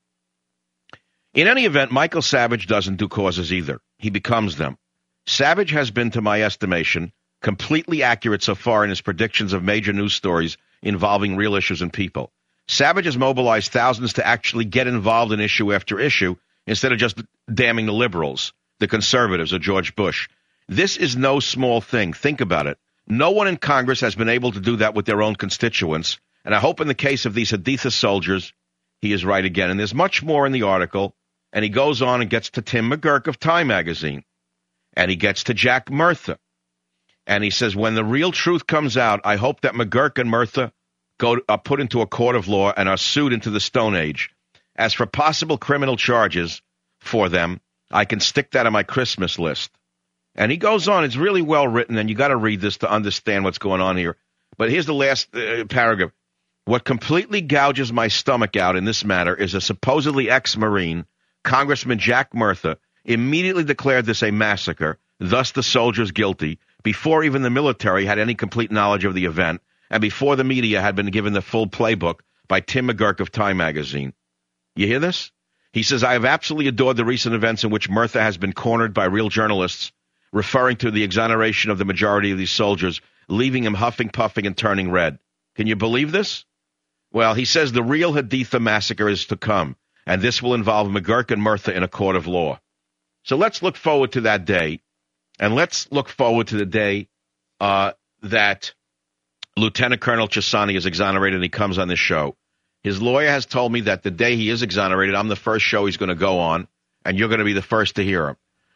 In any event, Michael Savage doesn't do causes either. He becomes them. Savage has been, to my estimation, completely accurate so far in his predictions of major news stories involving real issues and people. Savage has mobilized thousands to actually get involved in issue after issue instead of just damning the liberals, the conservatives, or George Bush. This is no small thing. Think about it. No one in Congress has been able to do that with their own constituents, and I hope in the case of these Haditha soldiers, he is right again. And there's much more in the article, and he goes on and gets to Tim McGurk of Time magazine, and he gets to Jack Murtha. And he says, when the real truth comes out, I hope that McGurk and Murtha go are put into a court of law and are sued into the Stone Age. As for possible criminal charges for them, I can stick that on my Christmas list. And he goes on. It's really well written, and you got to read this to understand what's going on here. But here's the last uh, paragraph. What completely gouges my stomach out in this matter is a supposedly ex-Marine, Congressman Jack Murtha, immediately declared this a massacre, thus the soldiers guilty, before even the military had any complete knowledge of the event, and before the media had been given the full playbook by Tim McGurk of Time magazine. You hear this? He says, I have absolutely adored the recent events in which Murtha has been cornered by real journalists, referring to the exoneration of the majority of these soldiers, leaving him huffing, puffing, and turning red. Can you believe this? Well, he says the real Haditha massacre is to come, and this will involve McGurk and Murtha in a court of law. So let's look forward to that day, and let's look forward to the day uh, that Lieutenant Colonel Chessani is exonerated and he comes on this show. His lawyer has told me that the day he is exonerated, I'm the first show he's going to go on, and you're going to be the first to hear him.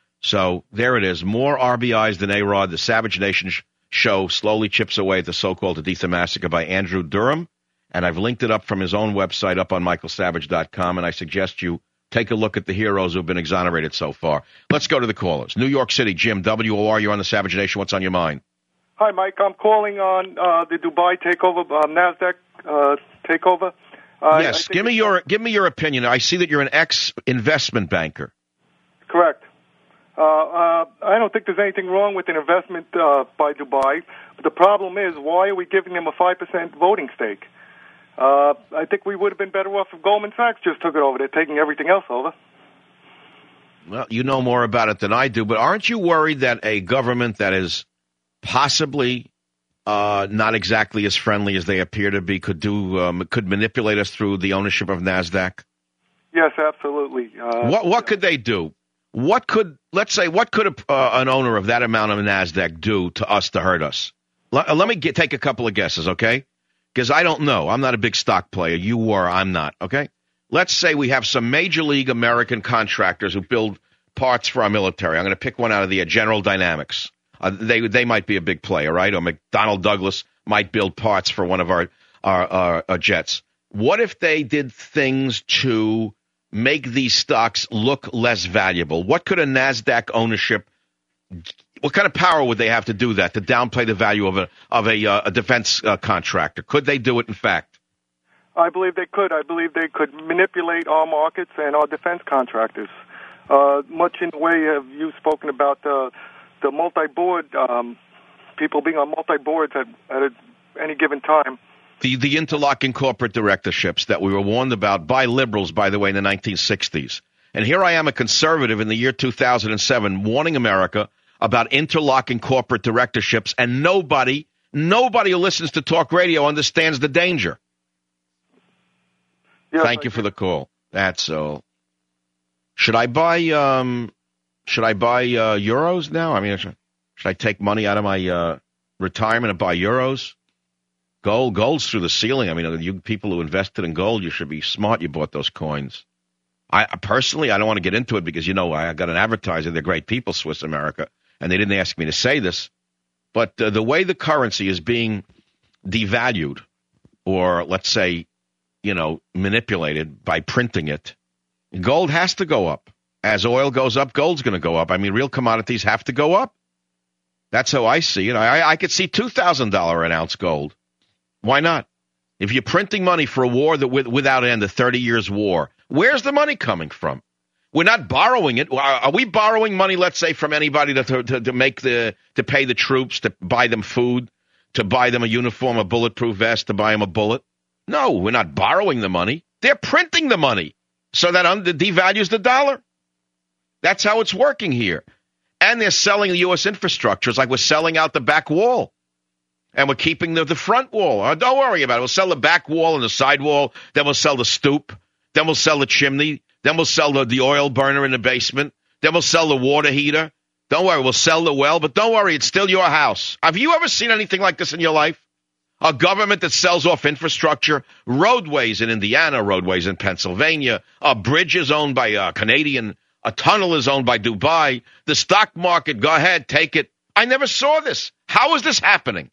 So there it is. More R B Is than A-Rod. The Savage Nation sh- show slowly chips away at the so-called Haditha Massacre by Andrew Durham, and I've linked it up from his own website up on michael savage dot com, and I suggest you take a look at the heroes who have been exonerated so far. Let's go to the callers. New York City, Jim, W O R, you're on the Savage Nation. What's on your mind? Hi, Mike. I'm calling on uh, the Dubai takeover, uh, NASDAQ uh, takeover. Uh, yes, give me your give me your opinion. I see that you're an ex-investment banker. Correct. Uh, uh, I don't think there's anything wrong with an investment uh, by Dubai. But the problem is, why are we giving them a five percent voting stake? Uh, I think we would have been better off if Goldman Sachs just took it over. They're taking everything else over. Well, you know more about it than I do, but aren't you worried that a government that is possibly uh, not exactly as friendly as they appear to be could do um, could manipulate us through the ownership of NASDAQ? Yes, absolutely. Uh, what what could they do? What could, let's say, what could a, uh, an owner of that amount of NASDAQ do to us to hurt us? L- let me get, take a couple of guesses, okay? Because I don't know. I'm not a big stock player. You were. I'm not, okay? Let's say we have some major league American contractors who build parts for our military. I'm going to pick one out of the uh, General Dynamics. Uh, they they might be a big player, right? Or McDonnell Douglas might build parts for one of our, our, our, our jets. What if they did things to make these stocks look less valuable? What could a NASDAQ ownership, what kind of power would they have to do that, to downplay the value of a of a, uh, a defense uh, contractor? Could they do it, in fact? I believe they could. I believe they could manipulate our markets and our defense contractors. Uh, much in the way have you spoken about the, the multi-board, um, people being on multi-boards at, at a, any given time. The the interlocking corporate directorships that we were warned about by liberals, by the way, in the nineteen sixties. And here I am, a conservative in the year two thousand seven, warning America about interlocking corporate directorships, and nobody, nobody who listens to talk radio understands the danger. Yes, Thank I you do. for the call. That's all. Should I buy um should I buy uh, euros now? I mean, should, should I take money out of my uh, retirement and buy euros? Gold, gold's through the ceiling. I mean, you people who invested in gold, you should be smart. You bought those coins. I personally, I don't want to get into it because, you know, I got an advertiser. They're great people, Swiss America, and they didn't ask me to say this. But uh, the way the currency is being devalued, or let's say you know, manipulated by printing it, gold has to go up. As oil goes up, gold's going to go up. I mean, real commodities have to go up. That's how I see it. I, I could see two thousand dollars an ounce gold. Why not? If you're printing money for a war that with, without end, a thirty years war, where's the money coming from? We're not borrowing it. Are, are we borrowing money, let's say, from anybody to, to, to make the, to pay the troops, to buy them food, to buy them a uniform, a bulletproof vest, to buy them a bullet? No, we're not borrowing the money. They're printing the money so that un- devalues the dollar. That's how it's working here. And they're selling the U S infrastructure. It's like we're selling out the back wall. And we're keeping the, the front wall. Oh, don't worry about it. We'll sell the back wall and the side wall. Then we'll sell the stoop. Then we'll sell the chimney. Then we'll sell the, the oil burner in the basement. Then we'll sell the water heater. Don't worry. We'll sell the well. But don't worry. It's still your house. Have you ever seen anything like this in your life? A government that sells off infrastructure, roadways in Indiana, roadways in Pennsylvania, a bridge is owned by a Canadian, a tunnel is owned by Dubai, the stock market, go ahead, take it. I never saw this. How is this happening?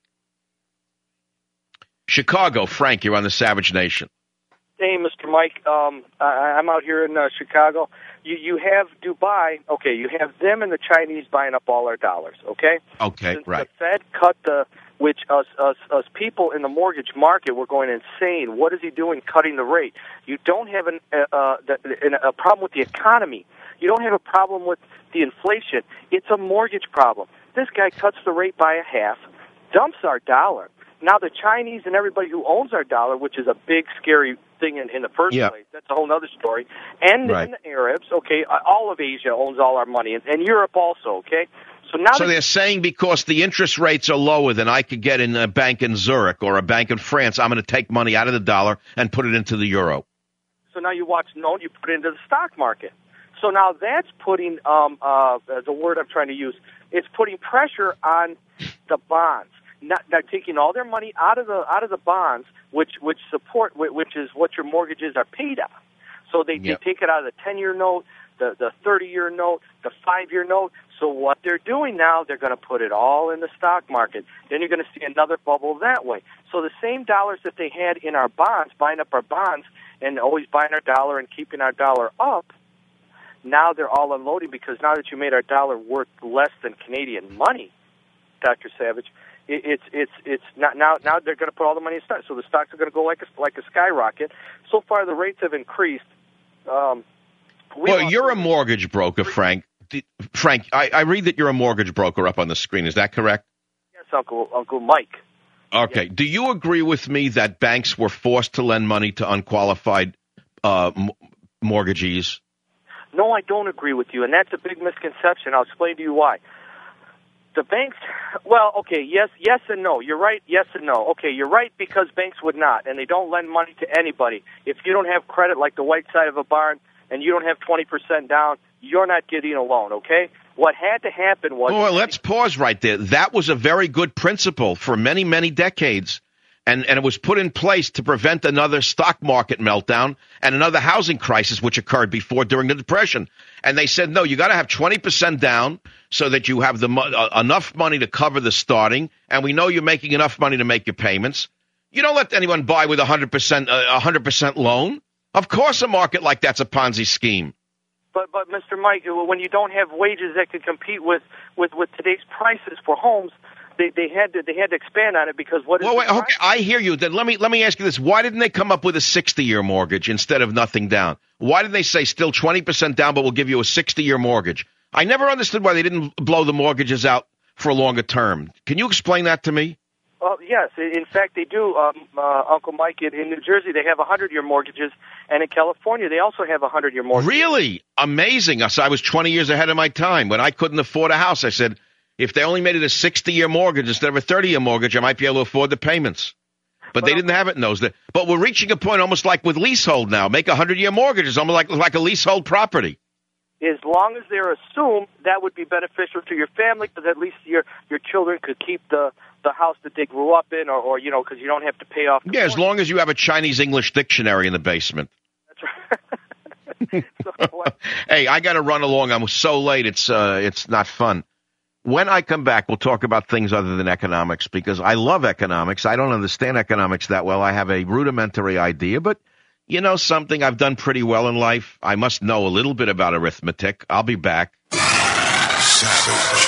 Chicago, Frank, you're on the Savage Nation. Hey, Mister Mike, um, I, I'm out here in uh, Chicago. You you have Dubai, okay, you have them and the Chinese buying up all our dollars, okay? Okay, Since right. The Fed cut the, which us, us, us people in the mortgage market were going insane. What is he doing cutting the rate? You don't have an, uh, uh, the, a problem with the economy. You don't have a problem with the inflation. It's a mortgage problem. This guy cuts the rate by a half, dumps our dollar. Now the Chinese and everybody who owns our dollar, which is a big, scary thing in, in the first yeah. place, that's a whole other story, and, right. and the Arabs, okay, all of Asia owns all our money, and, and Europe also, okay? So now so they're saying because the interest rates are lower than I could get in a bank in Zurich or a bank in France, I'm going to take money out of the dollar and put it into the euro. So now you watch, no, you put it into the stock market. So now that's putting, um, uh, the word I'm trying to use, it's putting pressure on the bonds. Not, not taking all their money out of the out of the bonds, which which support which is what your mortgages are paid on. So they, yep. they take it out of the ten-year note, the the thirty-year note, the five-year note. So what they're doing now, they're going to put it all in the stock market. Then you're going to see another bubble that way. So the same dollars that they had in our bonds, buying up our bonds, and always buying our dollar and keeping our dollar up, now they're all unloading because now that you made our dollar worth less than Canadian money, Doctor Savage. It's it's it's not now. Now they're going to put all the money in stocks, so the stocks are going to go like a like a skyrocket. So far, the rates have increased. Um, we well, you're a mortgage broker, Frank. Frank, I, I read that you're a mortgage broker up on the screen. Is that correct? Yes, Uncle Uncle Mike. Okay. Yes. Do you agree with me that banks were forced to lend money to unqualified uh, m- mortgagees? No, I don't agree with you, and that's a big misconception. I'll explain to you why. The banks, well, okay, yes, yes and no. You're right, yes and no. Okay, you're right because banks would not, and they don't lend money to anybody. If you don't have credit like the white side of a barn and you don't have twenty percent down, you're not getting a loan, okay? What had to happen was... Well, let's pause right there. That was a very good principle for many, many decades, and, and it was put in place to prevent another stock market meltdown and another housing crisis, which occurred before during the Depression. And they said, no, you got to have twenty percent down so that you have the uh, enough money to cover the starting, and we know you're making enough money to make your payments. You don't let anyone buy with a one hundred percent uh, one hundred percent loan. Of course a market like that's a Ponzi scheme. But, but Mister Mike, when you don't have wages that can compete with, with, with today's prices for homes, they, they had to they had to expand on it because what is well, wait, okay, I hear you. Then let me let me ask you this: why didn't they come up with a sixty-year mortgage instead of nothing down? Why didn't they say still twenty percent down, but we'll give you a sixty-year mortgage? I never understood why they didn't blow the mortgages out for a longer term. Can you explain that to me? Well, yes. In fact, they do, um, uh, Uncle Mike. In, in New Jersey, they have one hundred-year mortgages, and in California, they also have one hundred-year mortgages. Really? Amazing. So I was twenty years ahead of my time. When I couldn't afford a house, I said, if they only made it a sixty-year mortgage instead of a thirty-year mortgage, I might be able to afford the payments. But, but they didn't have it in those days. But we're reaching a point almost like with leasehold now. Make a hundred-year mortgage. It's almost like, like a leasehold property. As long as they're assumed, that would be beneficial to your family because at least your your children could keep the, the house that they grew up in or, or you know, because you don't have to pay off. Yeah, as long as you have a Chinese-English dictionary in the basement. That's right. so, hey, I got to run along. I'm so late. It's uh, it's not fun. When I come back, we'll talk about things other than economics because I love economics. I don't understand economics that well. I have a rudimentary idea, but You know something? I've done pretty well in life. I must know a little bit about arithmetic. I'll be back. Savage.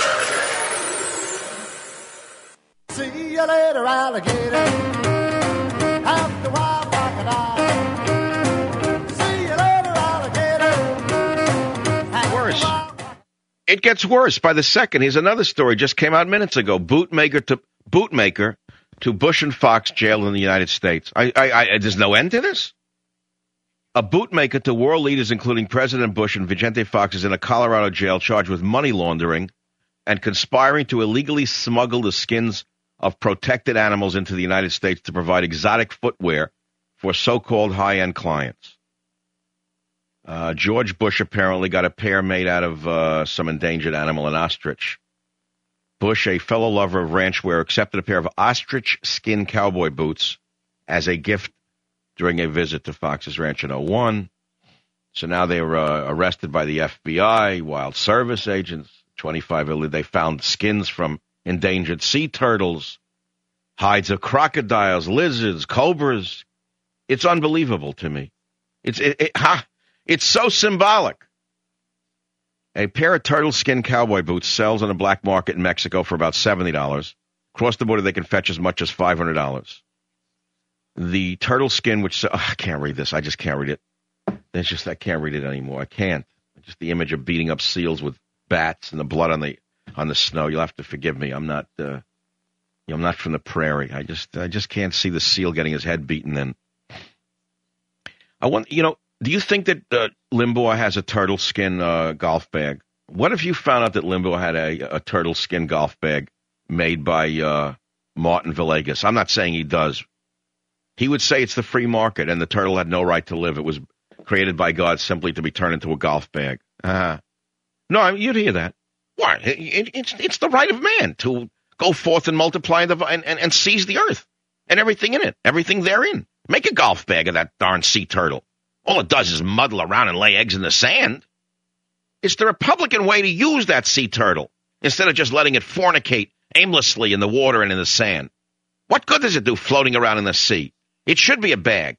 See you later, alligator. After a while, crocodile. See you later, alligator. Worse. It gets worse by the second. Here's another story. Just came out minutes ago. Bootmaker to bootmaker to Bush and Fox jail in the United States. I, I, I, there's no end to this. A bootmaker to world leaders, including President Bush and Vicente Fox, is in a Colorado jail charged with money laundering and conspiring to illegally smuggle the skins of protected animals into the United States to provide exotic footwear for so-called high-end clients. Uh, George Bush apparently got a pair made out of uh, some endangered animal, an ostrich. Bush, a fellow lover of ranch wear, accepted a pair of ostrich skin cowboy boots as a gift during a visit to Fox's ranch in oh one. So now they were uh, arrested by the F B I, Wild Service agents, twenty-five. They found skins from endangered sea turtles, hides of crocodiles, lizards, cobras. It's unbelievable to me. It's it, it, ha, it's so symbolic. A pair of turtle skin cowboy boots sells on the black market in Mexico for about seventy dollars. Across the border, they can fetch as much as five hundred dollars. The turtle skin, which, oh, I can't read this. I just can't read it. It's just, I can't read it anymore. I can't. Just the image of beating up seals with bats and the blood on the on the snow. You'll have to forgive me. I'm not, uh, you know, I'm not from the prairie. I just, I just can't see the seal getting his head beaten in. I want, you know, do you think that uh, Limbaugh has a turtle skin uh, golf bag? What if you found out that Limbaugh had a, a turtle skin golf bag made by uh, Martin Villegas? I'm not saying he does. He would say it's the free market and the turtle had no right to live. It was created by God simply to be turned into a golf bag. Uh, no, I mean, you'd hear that. Why? It, it, it's, it's the right of man to go forth and multiply the, and, and, and seize the earth and everything in it, everything therein. Make a golf bag of that darn sea turtle. All it does is muddle around and lay eggs in the sand. It's the Republican way to use that sea turtle instead of just letting it fornicate aimlessly in the water and in the sand. What good does it do floating around in the sea? It should be a bag.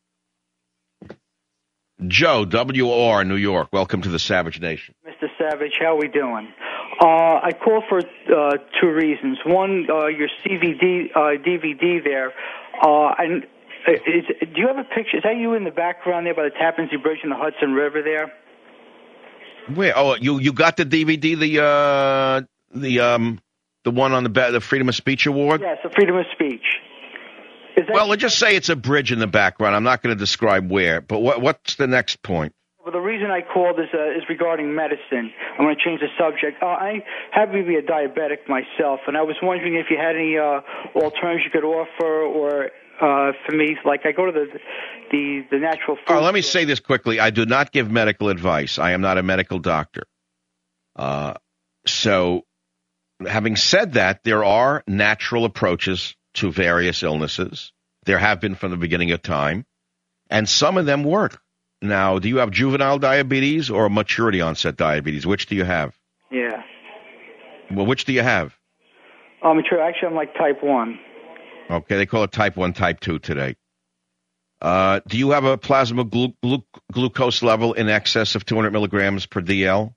Joe, W O R, New York. Welcome to the Savage Nation. Mister Savage, how we doing? Uh, I call for uh, two reasons. One, uh, your C V D, uh, D V D there. Uh, and is, do you have a picture? Is that you in the background there by the Tappan Zee Bridge and the Hudson River there? Where? Oh, you you got the D V D, the uh, the um, the one on the the Freedom of Speech Award? Yes, the Freedom of Speech. Well, let's just say it's a bridge in the background. I'm not going to describe where, but what, what's the next point? Well, the reason I called is uh, is regarding medicine. I'm going to change the subject. Uh, I happen to be a diabetic myself, and I was wondering if you had any uh, alternatives you could offer, or uh, for me, like I go to the the, the natural food. Oh, let me say this quickly. I do not give medical advice. I am not a medical doctor. Uh, so, having said that, there are natural approaches to various illnesses. There have been from the beginning of time, and some of them work. Now, do you have juvenile diabetes or maturity onset diabetes? Which do you have? Yeah. Well, which do you have? Um, true. Actually, I'm like type one. Okay, they call it type one, type two today. Uh, do you have a plasma glu- glu- glucose level in excess of two hundred milligrams per D L?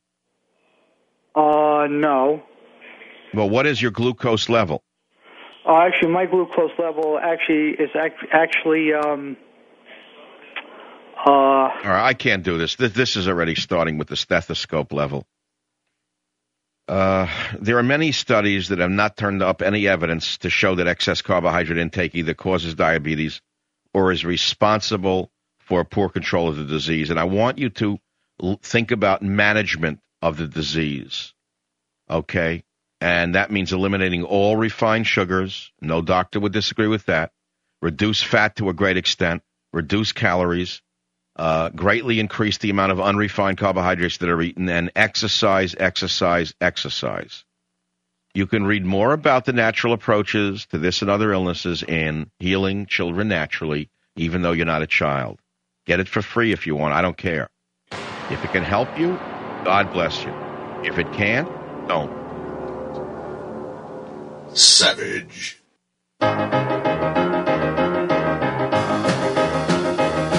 Uh, no. Well, what is your glucose level? Uh, actually, my glucose level actually is act- actually. Um, uh, All right, I can't do this. this. This is already starting with the stethoscope level. Uh, there are many studies that have not turned up any evidence to show that excess carbohydrate intake either causes diabetes or is responsible for poor control of the disease. And I want you to l- think about management of the disease, okay? And that means eliminating all refined sugars. No doctor would disagree with that. Reduce fat to a great extent. Reduce calories. Uh, greatly increase the amount of unrefined carbohydrates that are eaten. And exercise, exercise, exercise. You can read more about the natural approaches to this and other illnesses in Healing Children Naturally, even though you're not a child. Get it for free if you want. I don't care. If it can help you, God bless you. If it can't, don't. Savage.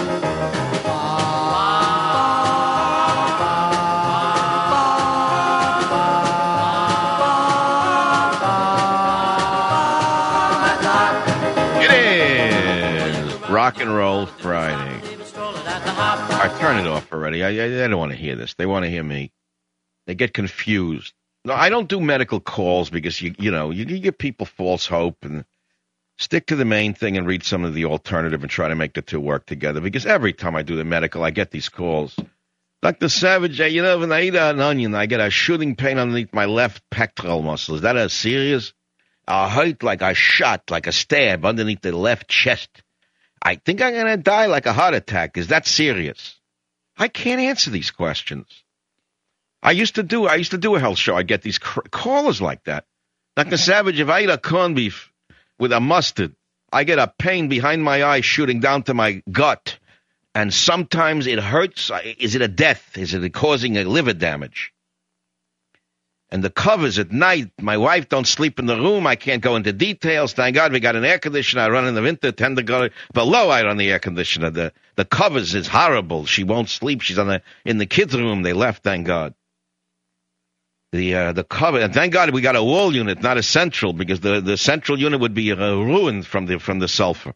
Rock and Roll Friday. I turn it off already. I, I, they don't want to hear this. They want to hear me. They get confused. No, I don't do medical calls because, you you know, you, you give people false hope, and stick to the main thing and read some of the alternative and try to make the two work together. Because every time I do the medical, I get these calls. Doctor Savage, you know, when I eat an onion, I get a shooting pain underneath my left pectoral muscle. Is that a serious? I hurt like a shot, like a stab underneath the left chest. I think I'm going to die like a heart attack. Is that serious? I can't answer these questions. I used to do I used to do a health show. I get these cr- callers like that. Doctor Savage, if I eat a corned beef with a mustard, I get a pain behind my eye shooting down to my gut. And sometimes it hurts. Is it a death? Is it causing a liver damage? And the covers at night, my wife don't sleep in the room. I can't go into details. Thank God we got an air conditioner. I run in the winter, tend to go below. I run the air conditioner. The the covers is horrible. She won't sleep. She's on the in the kids' room. They left, thank God. The uh, the cover, and thank God we got a wall unit, not a central, because the, the central unit would be uh, ruined from the from the sulfur.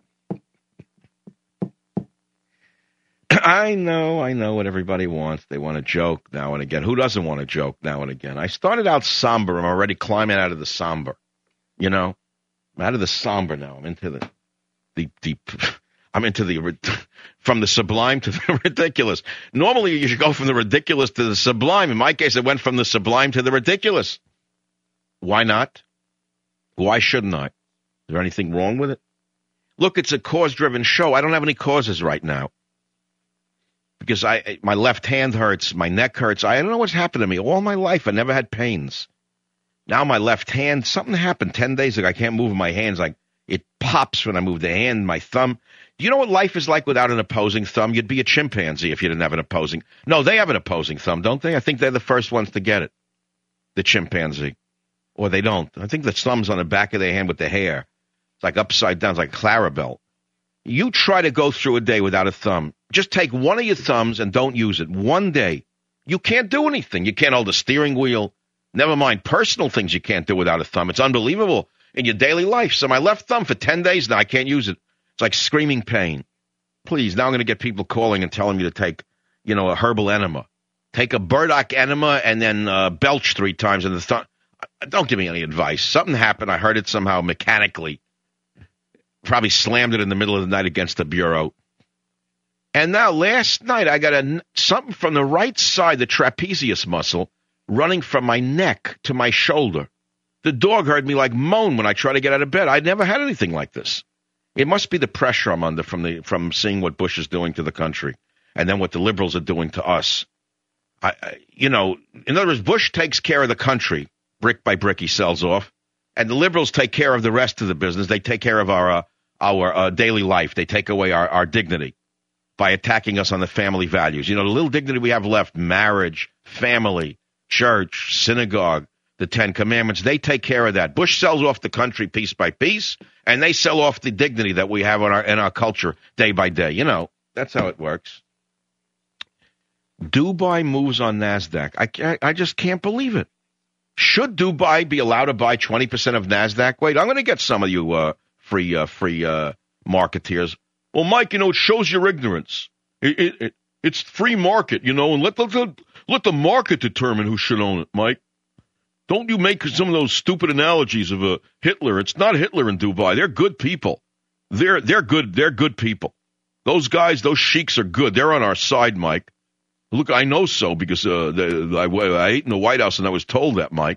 I know, I know what everybody wants. They want to joke now and again. Who doesn't want to joke now and again? I started out somber. I'm already climbing out of the somber. You know, I'm out of the somber now. I'm into the, the, the I'm into the, from the sublime to the ridiculous. Normally, you should go from the ridiculous to the sublime. In my case, it went from the sublime to the ridiculous. Why not? Why shouldn't I? Is there anything wrong with it? Look, it's a cause-driven show. I don't have any causes right now. Because I, my left hand hurts, my neck hurts. I don't know what's happened to me. All my life, I never had pains. Now my left hand, something happened ten days ago. I can't move my hands. Like it pops when I move the hand, my thumb. Do you know what life is like without an opposing thumb? You'd be a chimpanzee if you didn't have an opposing. No, they have an opposing thumb, don't they? I think they're the first ones to get it, the chimpanzee. Or they don't. I think the thumb's on the back of their hand with the hair. It's like upside down. It's like Clarabelle. You try to go through a day without a thumb. Just take one of your thumbs and don't use it. One day. You can't do anything. You can't hold a steering wheel. Never mind personal things you can't do without a thumb. It's unbelievable in your daily life. So my left thumb for ten days now, I can't use it. It's like screaming pain. Please, now I'm going to get people calling and telling me to take, you know, a herbal enema. Take a burdock enema and then uh, belch three times in the thumb. Don't give me any advice. Something happened. I heard it somehow mechanically. Probably slammed it in the middle of the night against the bureau. And now last night I got a, something from the right side, the trapezius muscle, running from my neck to my shoulder. The dog heard me like moan when I tried to get out of bed. I'd never had anything like this. It must be the pressure I'm under from the from seeing what Bush is doing to the country and then what the liberals are doing to us. I, I, you know, in other words, Bush takes care of the country, brick by brick he sells off, and the liberals take care of the rest of the business. They take care of our uh, our uh, daily life. They take away our, our dignity by attacking us on the family values. You know, the little dignity we have left, marriage, family, church, synagogue, the Ten Commandments, they take care of that. Bush sells off the country piece by piece, and they sell off the dignity that we have in our, in our culture day by day. You know, that's how it works. Dubai moves on NASDAQ. I, I just can't believe it. Should Dubai be allowed to buy twenty percent of NASDAQ? Wait, I'm going to get some of you uh, free uh, free uh, marketeers. Well, Mike, you know, it shows your ignorance. It, it, it, it's free market, you know, and let, let, let the market determine who should own it, Mike. Don't you make some of those stupid analogies of uh, Hitler. It's not Hitler in Dubai. They're good people. They're they're good. They're good people. Those guys, those sheiks are good. They're on our side, Mike. Look, I know so because uh, the, I, I ate in the White House and I was told that, Mike.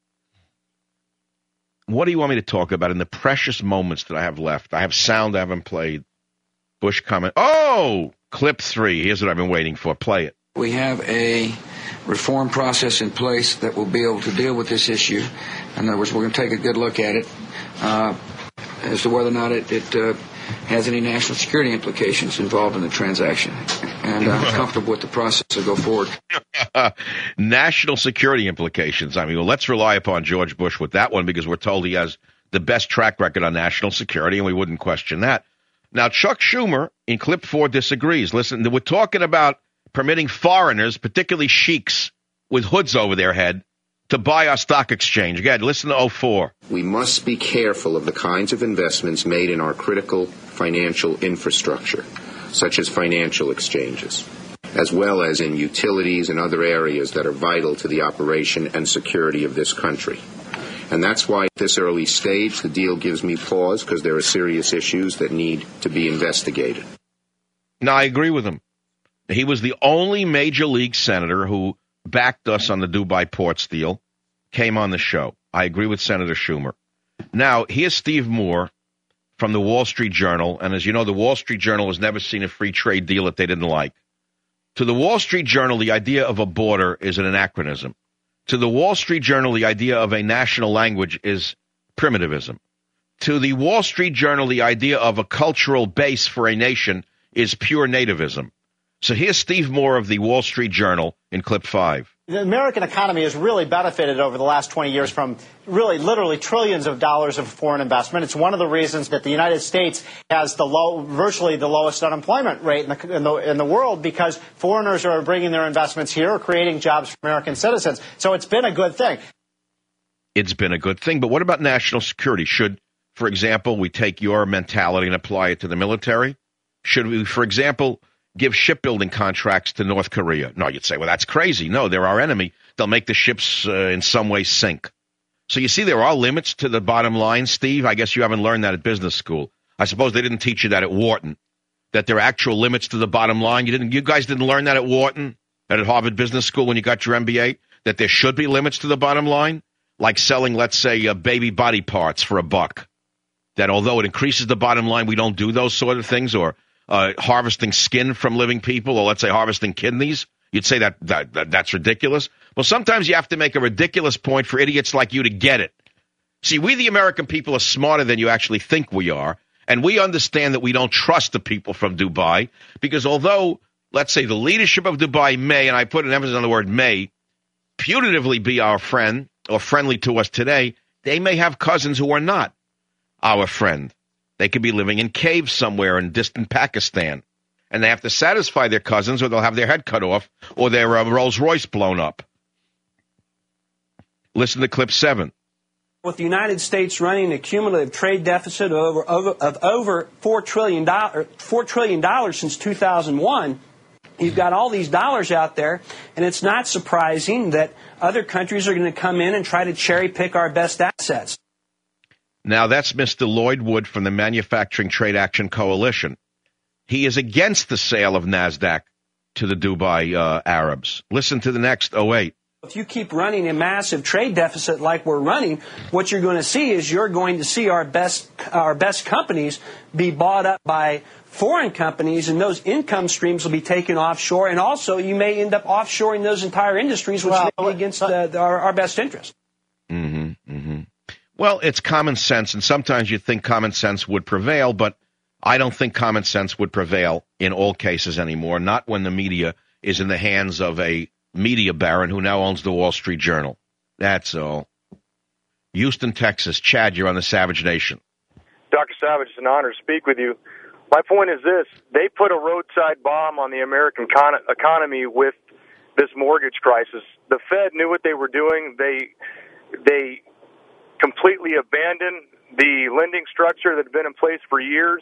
What do you want me to talk about in the precious moments that I have left? I have sound I haven't played. Bush comment. Oh, clip three. Here's what I've been waiting for. Play it. We have a reform process in place that will be able to deal with this issue. In other words, we're going to take a good look at it uh, as to whether or not it, it uh, has any national security implications involved in the transaction. And I'm comfortable with the process to go forward. National security implications. I mean, well, let's rely upon George Bush with that one because we're told he has the best track record on national security, and we wouldn't question that. Now, Chuck Schumer in clip four disagrees. Listen, we're talking about permitting foreigners, particularly sheiks with hoods over their head, to buy our stock exchange. Again, listen to oh four. We must be careful of the kinds of investments made in our critical financial infrastructure, such as financial exchanges, as well as in utilities and other areas that are vital to the operation and security of this country. And that's why at this early stage the deal gives me pause, because there are serious issues that need to be investigated. Now, I agree with him. He was the only major league senator who backed us on the Dubai ports deal, came on the show. I agree with Senator Schumer. Now, here's Steve Moore from the Wall Street Journal, and as you know, the Wall Street Journal has never seen a free trade deal that they didn't like. To the Wall Street Journal, the idea of a border is an anachronism. To the Wall Street Journal, the idea of a national language is primitivism. To the Wall Street Journal, the idea of a cultural base for a nation is pure nativism. So here's Steve Moore of the Wall Street Journal in clip five. The American economy has really benefited over the last twenty years from really literally trillions of dollars of foreign investment. It's one of the reasons that the United States has the low, virtually the lowest unemployment rate in the, in the, in the world, because foreigners are bringing their investments here, or creating jobs for American citizens. So it's been a good thing. It's been a good thing. But what about national security? Should, for example, we take your mentality and apply it to the military? Should we, for example, give shipbuilding contracts to North Korea? No, you'd say, well, that's crazy. No, they're our enemy. They'll make the ships uh, in some way sink. So you see, there are limits to the bottom line, Steve. I guess you haven't learned that at business school. I suppose they didn't teach you that at Wharton, that there are actual limits to the bottom line. You didn't. You guys didn't learn that at Wharton and at Harvard Business School when you got your M B A, that there should be limits to the bottom line, like selling, let's say, uh, baby body parts for a buck. That although it increases the bottom line, we don't do those sort of things, or Uh, harvesting skin from living people, or let's say harvesting kidneys. You'd say that, that, that that's ridiculous. Well, sometimes you have to make a ridiculous point for idiots like you to get it. See, we the American people are smarter than you actually think we are, and we understand that we don't trust the people from Dubai, because although, let's say, the leadership of Dubai may, and I put an emphasis on the word may, putatively be our friend or friendly to us today, they may have cousins who are not our friend. They could be living in caves somewhere in distant Pakistan, and they have to satisfy their cousins, or they'll have their head cut off, or their uh, Rolls Royce blown up. Listen to clip seven. With the United States running a cumulative trade deficit of over, over, of over four trillion dollars, four trillion dollars since two thousand one, you've got all these dollars out there, and it's not surprising that other countries are going to come in and try to cherry pick our best assets. Now, that's Mister Lloyd Wood from the Manufacturing Trade Action Coalition. He is against the sale of NASDAQ to the Dubai uh, Arabs. Listen to the next oh eight. If you keep running a massive trade deficit like we're running, what you're going to see is you're going to see our best our best companies be bought up by foreign companies, and those income streams will be taken offshore, and also you may end up offshoring those entire industries, which well, may be against uh, our, our best interest. Mm-hmm, mm-hmm. Well, it's common sense, and sometimes you think common sense would prevail, but I don't think common sense would prevail in all cases anymore, not when the media is in the hands of a media baron who now owns the Wall Street Journal. That's all. Houston, Texas. Chad, you're on the Savage Nation. Doctor Savage, it's an honor to speak with you. My point is this. They put a roadside bomb on the American con- economy with this mortgage crisis. The Fed knew what they were doing. They they... completely abandoned the lending structure that had been in place for years.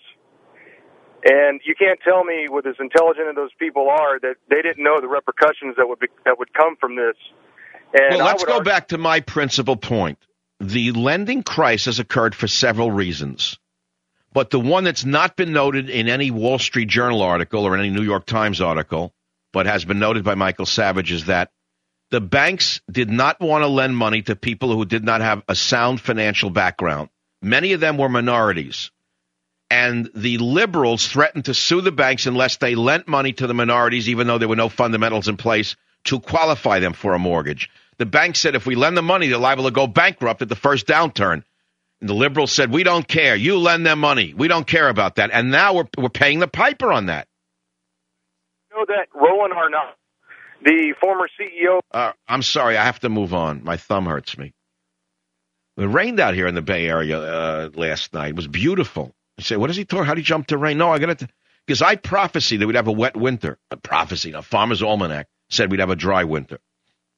And you can't tell me, with as intelligent as those people are, that they didn't know the repercussions that would be, that would come from this. And well, let's go argue- back to my principal point. The lending crisis occurred for several reasons. But the one that's not been noted in any Wall Street Journal article or any New York Times article, but has been noted by Michael Savage, is that the banks did not want to lend money to people who did not have a sound financial background. Many of them were minorities. And the liberals threatened to sue the banks unless they lent money to the minorities, even though there were no fundamentals in place to qualify them for a mortgage. The bank said if we lend them money, they're liable to go bankrupt at the first downturn. And the liberals said, we don't care. You lend them money. We don't care about that. And now we're we're paying the piper on that. You know that Roland Arnott, the former C E O. Uh, I'm sorry, I have to move on. My thumb hurts me. It rained out here in the Bay Area uh, last night. It was beautiful. You say, what does he talk? How did he jump to rain? No, I got to, because I prophesied that we'd have a wet winter. A prophecy, a farmer's almanac said we'd have a dry winter.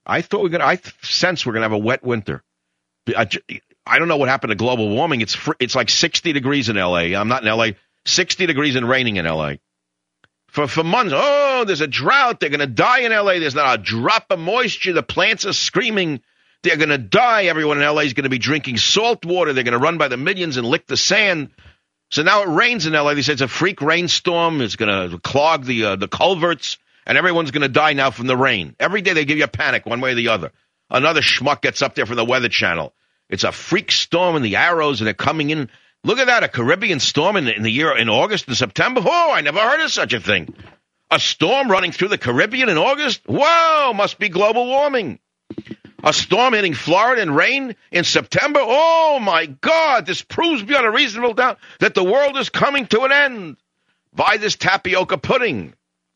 I thought we're gonna. I th- sense we're gonna have a wet winter. I, I don't know what happened to global warming. It's fr- it's like sixty degrees in L A. I'm not in L A. sixty degrees and raining in L A. For for months. Oh, there's a drought. They're gonna die in L A. There's not a drop of moisture. The plants are screaming. They're gonna die. Everyone in L A is gonna be drinking salt water. They're gonna run by the millions and lick the sand. So now it rains in L A. They say it's a freak rainstorm. It's gonna clog the uh, the culverts. And everyone's going to die now from the rain. Every day they give you a panic one way or the other. Another schmuck gets up there from the Weather Channel. It's a freak storm in the Arrows, and they're coming in. Look at that, a Caribbean storm in, in the year in August and September. Oh, I never heard of such a thing. A storm running through the Caribbean in August? Whoa, must be global warming. A storm hitting Florida and rain in September? Oh, my God, this proves beyond a reasonable doubt that the world is coming to an end. Buy this tapioca pudding.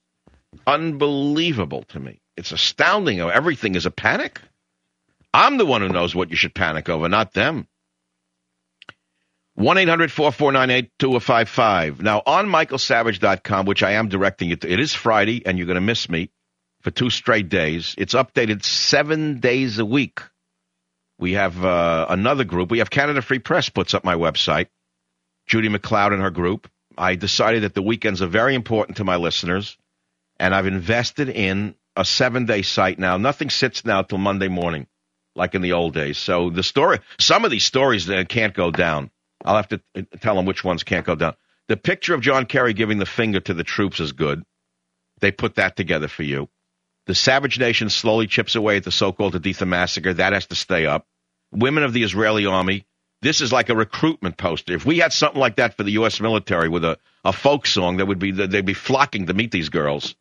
Unbelievable to me. It's astounding how everything is a panic. I'm the one who knows what you should panic over, not them. one eight hundred four four nine eight two five five. Now, on michael savage dot com, which I am directing you to, it is Friday, and you're going to miss me for two straight days. It's updated seven days a week. We have uh, another group. We have Canada Free Press puts up my website, Judy McLeod and her group. I decided that the weekends are very important to my listeners. And I've invested in a seven-day site now. Nothing sits now till Monday morning, like in the old days. So the story, some of these stories uh, can't go down. I'll have to tell them which ones can't go down. The picture of John Kerry giving the finger to the troops is good. They put that together for you. The Savage Nation slowly chips away at the so-called Haditha massacre. That has to stay up. Women of the Israeli army. This is like a recruitment poster. If we had something like that for the U S military with a, a folk song, that would be they'd be flocking to meet these girls.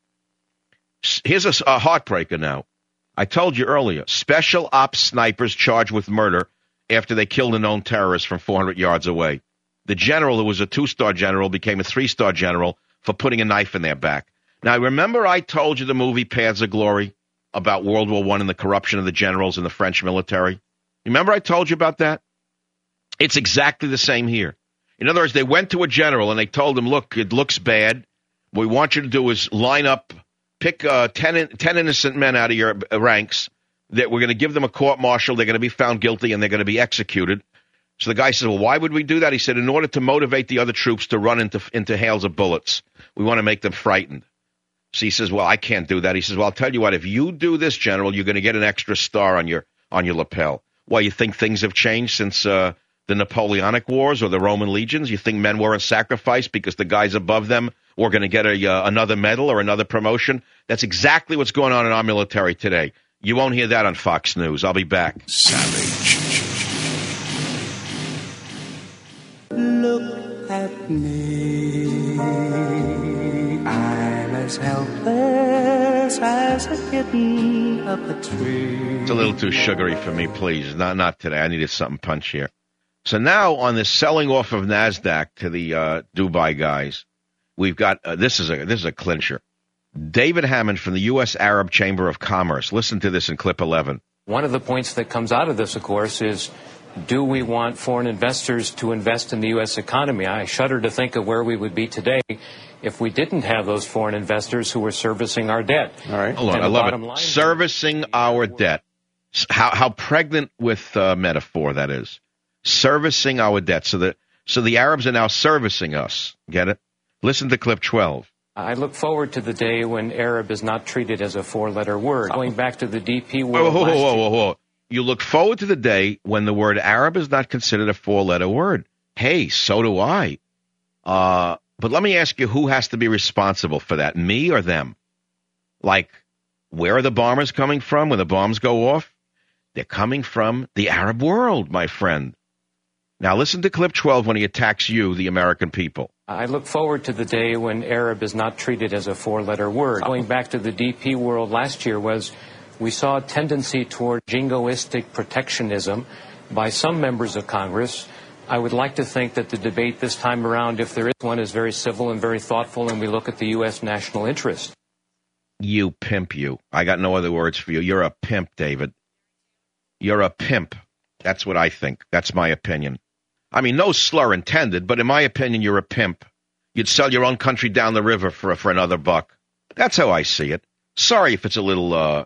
Here's a, a heartbreaker now. I told you earlier, special ops snipers charged with murder after they killed a known terrorist from four hundred yards away. The general, who was a two-star general, became a three-star general for putting a knife in their back. Now, remember I told you the movie Paths of Glory about World War One and the corruption of the generals in the French military? Remember I told you about that? It's exactly the same here. In other words, they went to a general and they told him, look, it looks bad. What we want you to do is line up Pick uh, ten, ten innocent men out of your ranks that we're going to give them a court-martial. They're going to be found guilty, and they're going to be executed. So the guy says, well, why would we do that? He said, in order to motivate the other troops to run into into hails of bullets. We want to make them frightened. So he says, well, I can't do that. He says, well, I'll tell you what. If you do this, General, you're going to get an extra star on your on your lapel. Why, you think things have changed since uh, the Napoleonic Wars or the Roman legions? You think men weren't sacrificed because the guys above them were going to get a, uh, another medal or another promotion? That's exactly what's going on in our military today. You won't hear that on Fox News. I'll be back. Savage. Look at me. I'm as helpless as a kitten up a tree. It's a little too sugary for me, please. Not not today. I needed something punchier. So now on this selling off of NASDAQ to the uh, Dubai guys, we've got uh, this is a this is a clincher. David Hammond from the U S Arab Chamber of Commerce. Listen to this in clip eleven. One of the points that comes out of this, of course, is do we want foreign investors to invest in the U S economy? I shudder to think of where we would be today if we didn't have those foreign investors who were servicing our debt. All right. Hold on. I love it. Servicing our debt. How how pregnant with uh, metaphor that is. Servicing our debt. So that so the Arabs are now servicing us. Get it? Listen to clip twelve. I look forward to the day when Arab is not treated as a four-letter word. Going back to the D P world. Whoa, whoa, whoa, whoa, whoa. You look forward to the day when the word Arab is not considered a four-letter word. Hey, so do I. Uh, but let me ask you, who has to be responsible for that, me or them? Like, where are the bombers coming from when the bombs go off? They're coming from the Arab world, my friend. Now listen to clip twelve when he attacks you, the American people. I look forward to the day when Arab is not treated as a four-letter word. Going back to the D P world last year was we saw a tendency toward jingoistic protectionism by some members of Congress. I would like to think that the debate this time around, if there is one, is very civil and very thoughtful, and we look at the U S national interest. You pimp, you. I got no other words for you. You're a pimp, David. You're a pimp. That's what I think. That's my opinion. I mean, no slur intended, but in my opinion, you're a pimp. You'd sell your own country down the river for for another buck. That's how I see it. Sorry if it's a little uh,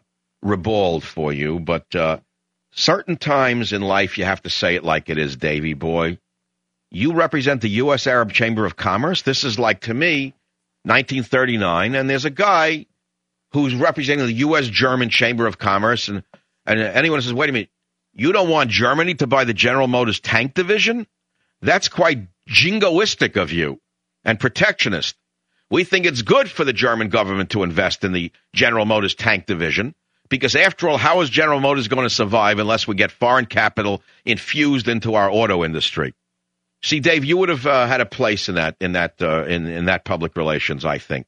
ribald for you, but uh, certain times in life you have to say it like it is, Davy boy. You represent the U S Arab Chamber of Commerce. This is like, to me, nineteen thirty-nine, and there's a guy who's representing the U S German Chamber of Commerce, and, and anyone says, wait a minute, you don't want Germany to buy the General Motors tank division? That's quite jingoistic of you and protectionist. We think it's good for the German government to invest in the General Motors tank division because, after all, how is General Motors going to survive unless we get foreign capital infused into our auto industry? See, Dave, you would have uh, had a place in that in that uh, in in that public relations, I think.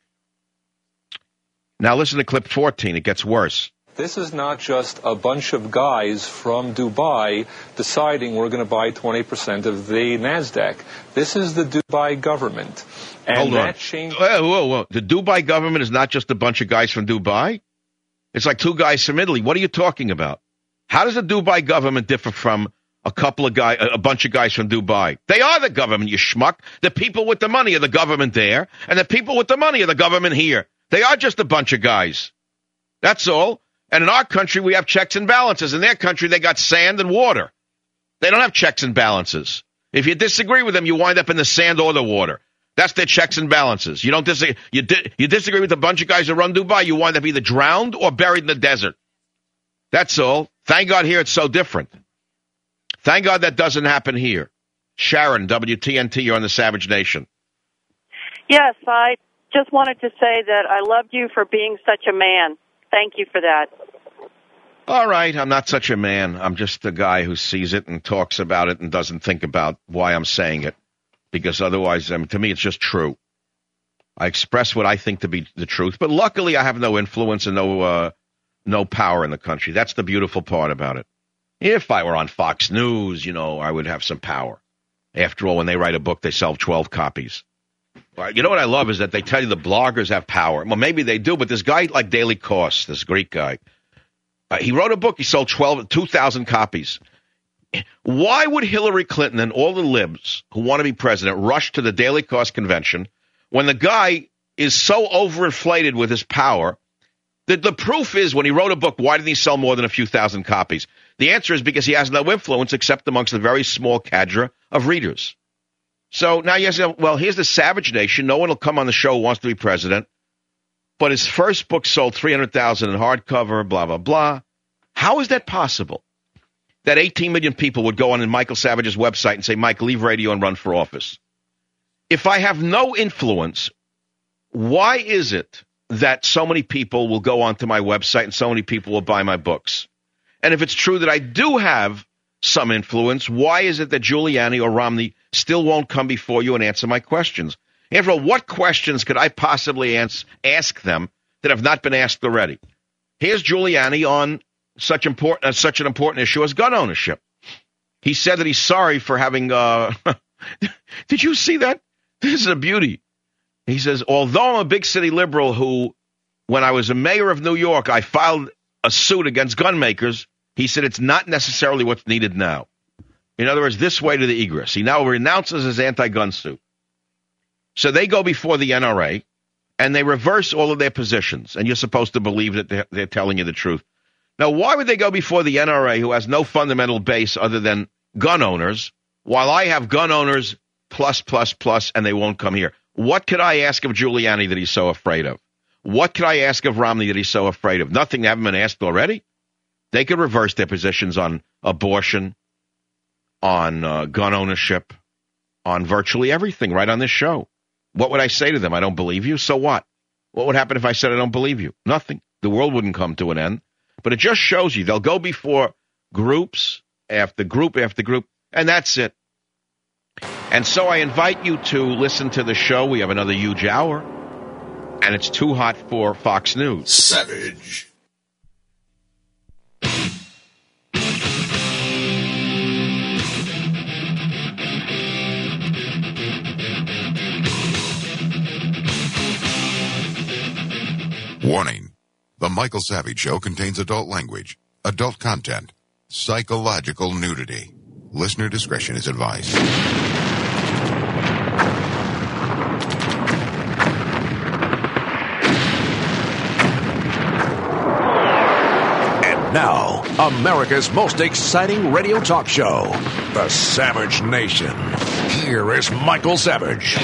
Now listen to clip fourteen. It gets worse. This is not just a bunch of guys from Dubai deciding we're going to buy twenty percent of the NASDAQ. This is the Dubai government. And Hold that on. changed. Whoa, whoa, whoa. The Dubai government is not just a bunch of guys from Dubai? It's like two guys from Italy. What are you talking about? How does the Dubai government differ from a couple of guys, a bunch of guys from Dubai? They are the government, you schmuck. The people with the money are the government there, and the people with the money are the government here. They are just a bunch of guys. That's all. And in our country, we have checks and balances. In their country, they got sand and water. They don't have checks and balances. If you disagree with them, you wind up in the sand or the water. That's their checks and balances. You don't disagree. You, di- you disagree with a bunch of guys that run Dubai, you wind up either drowned or buried in the desert. That's all. Thank God here it's so different. Thank God that doesn't happen here. Sharon, W T N T, you're on the Savage Nation. Yes, I just wanted to say that I loved you for being such a man. Thank you for that. All right, I'm not such a man. I'm just a guy who sees it and talks about it and doesn't think about why I'm saying it. Because otherwise, I mean, to me, it's just true. I express what I think to be the truth. But luckily, I have no influence and no uh, no power in the country. That's the beautiful part about it. If I were on Fox News, you know, I would have some power. After all, when they write a book, they sell twelve copies. You know what I love is that they tell you the bloggers have power. Well, maybe they do, but this guy like Daily Kos, this Greek guy, uh, he wrote a book. He sold twelve, two thousand copies. Why would Hillary Clinton and all the libs who want to be president rush to the Daily Kos convention when the guy is so overinflated with his power that the proof is when he wrote a book, why didn't he sell more than a few thousand copies? The answer is because he has no influence except amongst a very small cadre of readers. So now you say, well, here's the Savage Nation. No one will come on the show who wants to be president. But his first book sold three hundred thousand in hardcover, blah, blah, blah. How is that possible? That eighteen million people would go on Michael Savage's website and say, Mike, leave radio and run for office. If I have no influence, why is it that so many people will go onto my website and so many people will buy my books? And if it's true that I do have some influence, why is it that Giuliani or Romney still won't come before you and answer my questions? After all, what questions could I possibly ans- ask them that have not been asked already? Here's Giuliani on such important, uh, such an important issue as gun ownership. He said that he's sorry for having, uh, did you see that? This is a beauty. He says, although I'm a big city liberal who, when I was a mayor of New York, I filed a suit against gun makers, he said it's not necessarily what's needed now. In other words, this way to the egress. He now renounces his anti-gun suit. So they go before the N R A, and they reverse all of their positions, and you're supposed to believe that they're, they're telling you the truth. Now, why would they go before the N R A, who has no fundamental base other than gun owners, while I have gun owners plus, plus, plus, and they won't come here? What could I ask of Giuliani that he's so afraid of? What could I ask of Romney that he's so afraid of? Nothing they haven't been asked already? They could reverse their positions on abortion, on uh, gun ownership, on virtually everything right on this show. What would I say to them? I don't believe you? So what? What would happen if I said I don't believe you? Nothing. The world wouldn't come to an end. But it just shows you they'll go before groups after group after group, and that's it. And so I invite you to listen to the show. We have another huge hour, and it's too hot for Fox News. Savage. Warning. The Michael Savage Show contains adult language, adult content, psychological nudity. Listener discretion is advised. America's most exciting radio talk show, The Savage Nation. Here is Michael Savage.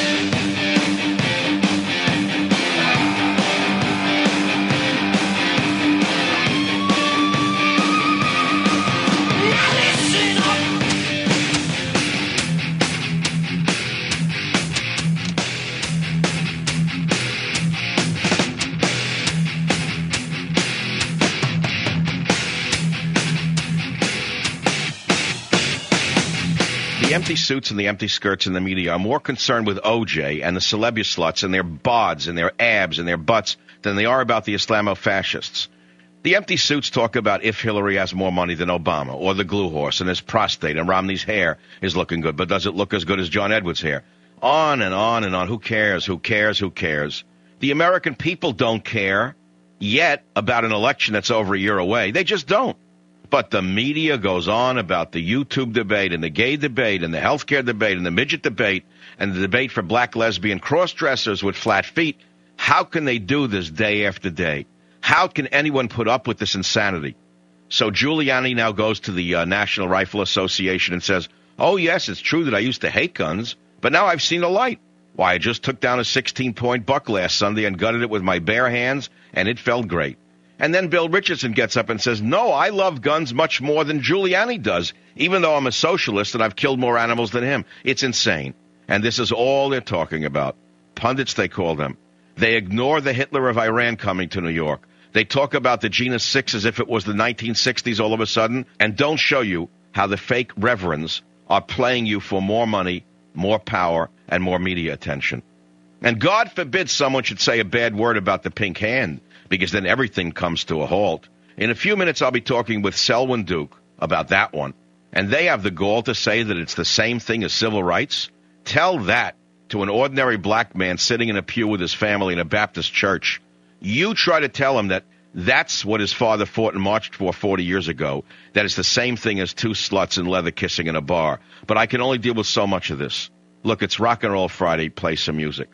The empty suits and the empty skirts in the media are more concerned with O J and the celebia sluts and their bods and their abs and their butts than they are about the Islamo-fascists. The empty suits talk about if Hillary has more money than Obama, or the glue horse and his prostate, and Romney's hair is looking good, but does it look as good as John Edwards' hair? On and on and on. Who cares? Who cares? Who cares? The American people don't care yet about an election that's over a year away. They just don't. But the media goes on about the YouTube debate and the gay debate and the healthcare debate and the midget debate and the debate for black lesbian cross-dressers with flat feet. How can they do this day after day? How can anyone put up with this insanity? So Giuliani now goes to the uh, National Rifle Association and says, oh, yes, it's true that I used to hate guns, but now I've seen the light. Why, I just took down a sixteen-point buck last Sunday and gutted it with my bare hands, and it felt great. And then Bill Richardson gets up and says, no, I love guns much more than Giuliani does, even though I'm a socialist and I've killed more animals than him. It's insane. And this is all they're talking about. Pundits, they call them. They ignore the Hitler of Iran coming to New York. They talk about the Gina six as if it was the nineteen sixties all of a sudden, and don't show you how the fake reverends are playing you for more money, more power, and more media attention. And God forbid someone should say a bad word about the pink hand, because then everything comes to a halt. In a few minutes, I'll be talking with Selwyn Duke about that one. And they have the gall to say that it's the same thing as civil rights. Tell that to an ordinary black man sitting in a pew with his family in a Baptist church. You try to tell him that that's what his father fought and marched for forty years ago. That is the same thing as two sluts in leather kissing in a bar. But I can only deal with so much of this. Look, it's Rock and Roll Friday. Play some music.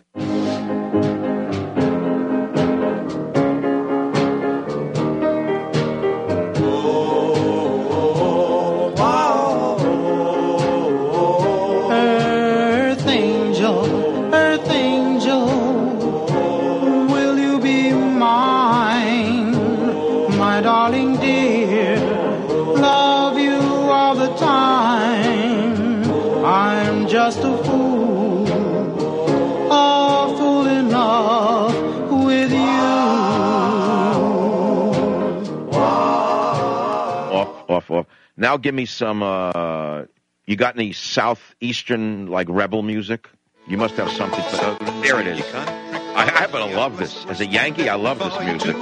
Just a fool, a fool enough with you. Off, off, off. Now give me some, uh, you got any southeastern, like, rebel music? You must have something. For, uh, there it is. I happen to love this. As a Yankee, I love this music.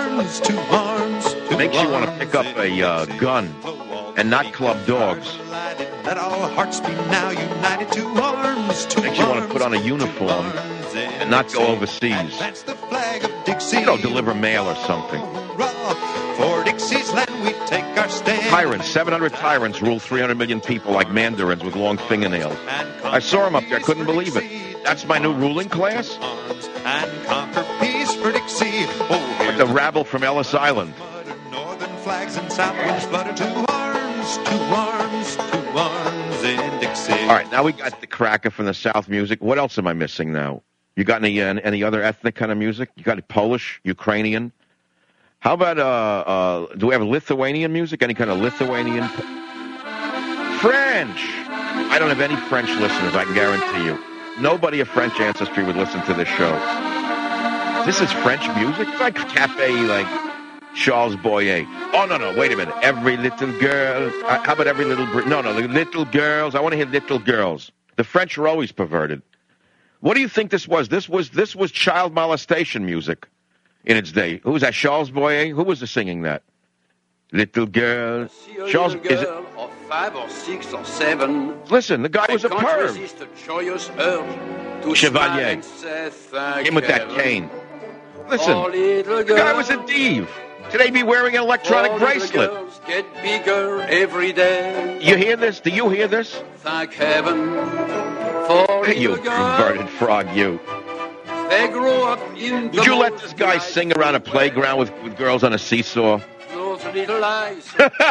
It makes you want to pick up a uh, gun and not club dogs. Let our hearts be now united to arms. To Makes you want to put on a uniform and not go overseas. That's the flag of Dixie. You know, deliver mail or something. For Dixie's land we take our stand. Tyrants, seven hundred tyrants rule three hundred million people like mandarins with long fingernails. I saw him up there. I couldn't believe it. That's my new ruling class? And conquer peace for Dixie. Oh, like the rabble from Ellis Island. Northern flags and south winds flutter to arms, to arms, to arms in Dixie. All right, now we got the cracker from the South music. What else am I missing now? You got any uh, any other ethnic kind of music? You got any Polish, Ukrainian? How about, uh, uh, do we have Lithuanian music? Any kind of Lithuanian? French! I don't have any French listeners, I can guarantee you. Nobody of French ancestry would listen to this show. This is French music? It's like cafe, like Charles Boyer. Oh, no, no, wait a minute. Every little girl. Uh, how about every little... Br- no, no, the little girls. I want to hear little girls. The French are always perverted. What do you think this was? This was this was child molestation music in its day. Who was that, Charles Boyer? Who was the singing that? Little girl. Charles... Is it... Or five or six or seven. Listen, the guy was a perv. Resist a joyous urge to Chevalier. Him with that cane. Listen, oh, the guy was a div. Today be wearing an electronic oh, bracelet. Girls get bigger every day. You hear this? Do you hear this? Thank heaven for you converted frog, you. They grow up in Would you let this guy sing around a playground with, with girls on a seesaw? little lies.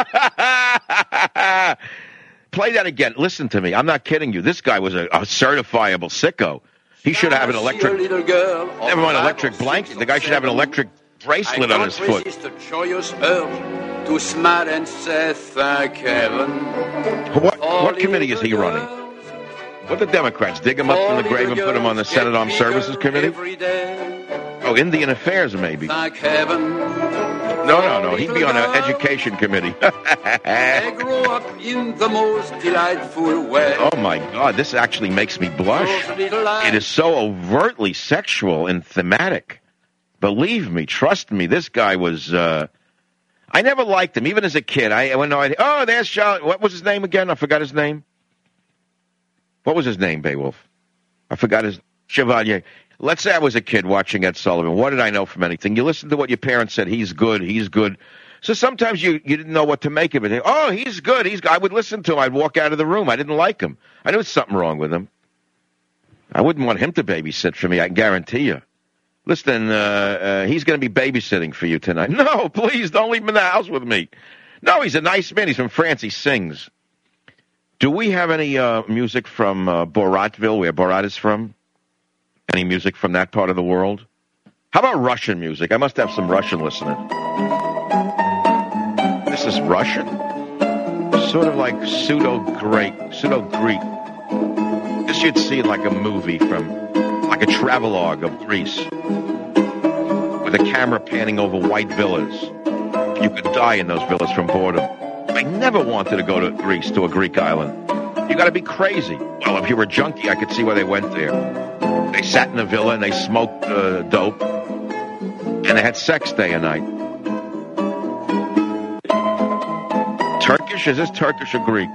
Play that again. Listen to me. I'm not kidding you. This guy was a, a certifiable sicko. He should have an electric. Little girl, Never mind electric blanket. The guy should have an electric bracelet on his foot. I don't resist a joyous urge to smile and say thank heaven. What, what committee is he running? What the Democrats dig him up from the grave and put him on the Senate Armed Services Committee? Oh, Indian Affairs, maybe. Thank heaven. No, no, no. He'd be on an education committee. I grew up in the most delightful way. Oh, my God. This actually makes me blush. It is so overtly sexual and thematic. Believe me, trust me, this guy was... Uh, I never liked him, even as a kid. I when I Oh, there's Charlie. What was his name again? I forgot his name. What was his name, Beowulf? I forgot his... Chevalier. Let's say I was a kid watching Ed Sullivan. What did I know from anything? You listen to what your parents said. He's good. He's good. So sometimes you, you didn't know what to make of it. Oh, he's good. He's good. I would listen to him. I'd walk out of the room. I didn't like him. I knew there was something wrong with him. I wouldn't want him to babysit for me. I can guarantee you. Listen, uh, uh, he's going to be babysitting for you tonight. No, please don't leave him in the house with me. No, he's a nice man. He's from France. He sings. Do we have any uh, music from uh, Boratville, where Borat is from? Any music from that part of the world? How about Russian music? I must have some Russian listeners. This is Russian? Sort of like pseudo-Greek. Pseudo-Greek. This you'd see like a movie from, like a travelogue of Greece. With a camera panning over white villas. You could die in those villas from boredom. I never wanted to go to Greece, to a Greek island. You got to be crazy. Well, if you were a junkie, I could see why they went there. They sat in a villa and they smoked uh, dope. And they had sex day and night. Turkish? Is this Turkish or Greek?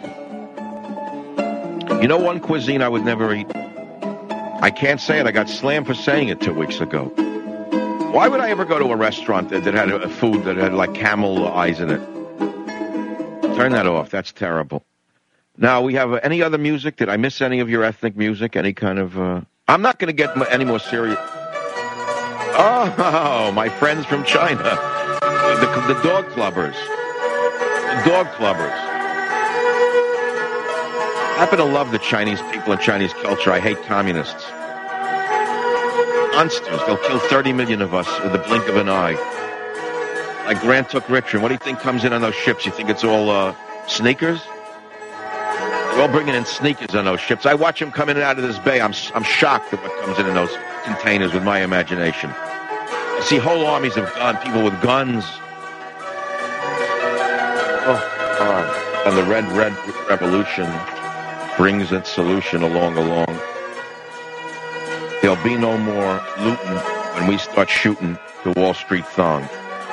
You know one cuisine I would never eat? I can't say it. I got slammed for saying it two weeks ago. Why would I ever go to a restaurant that, that had a, a food that had like camel eyes in it? Turn that off. That's terrible. Now, we have uh, any other music? Did I miss any of your ethnic music? Any kind of... Uh... I'm not going to get m- any more serious... Oh, my friends from China. The, the dog clubbers. The dog clubbers. I happen to love the Chinese people and Chinese culture. I hate communists. Monsters. They'll kill thirty million of us with the blink of an eye. Like Grant took Richard. What do you think comes in on those ships? You think it's all uh, sneakers? They're all bringing in sneakers on those ships. I watch them come in and out of this bay. I'm I'm shocked at what comes in in those containers with my imagination. I see whole armies of gun, people with guns. Oh, God. And the Red, Red Revolution brings its solution along, along. There'll be no more looting when we start shooting the Wall Street thong.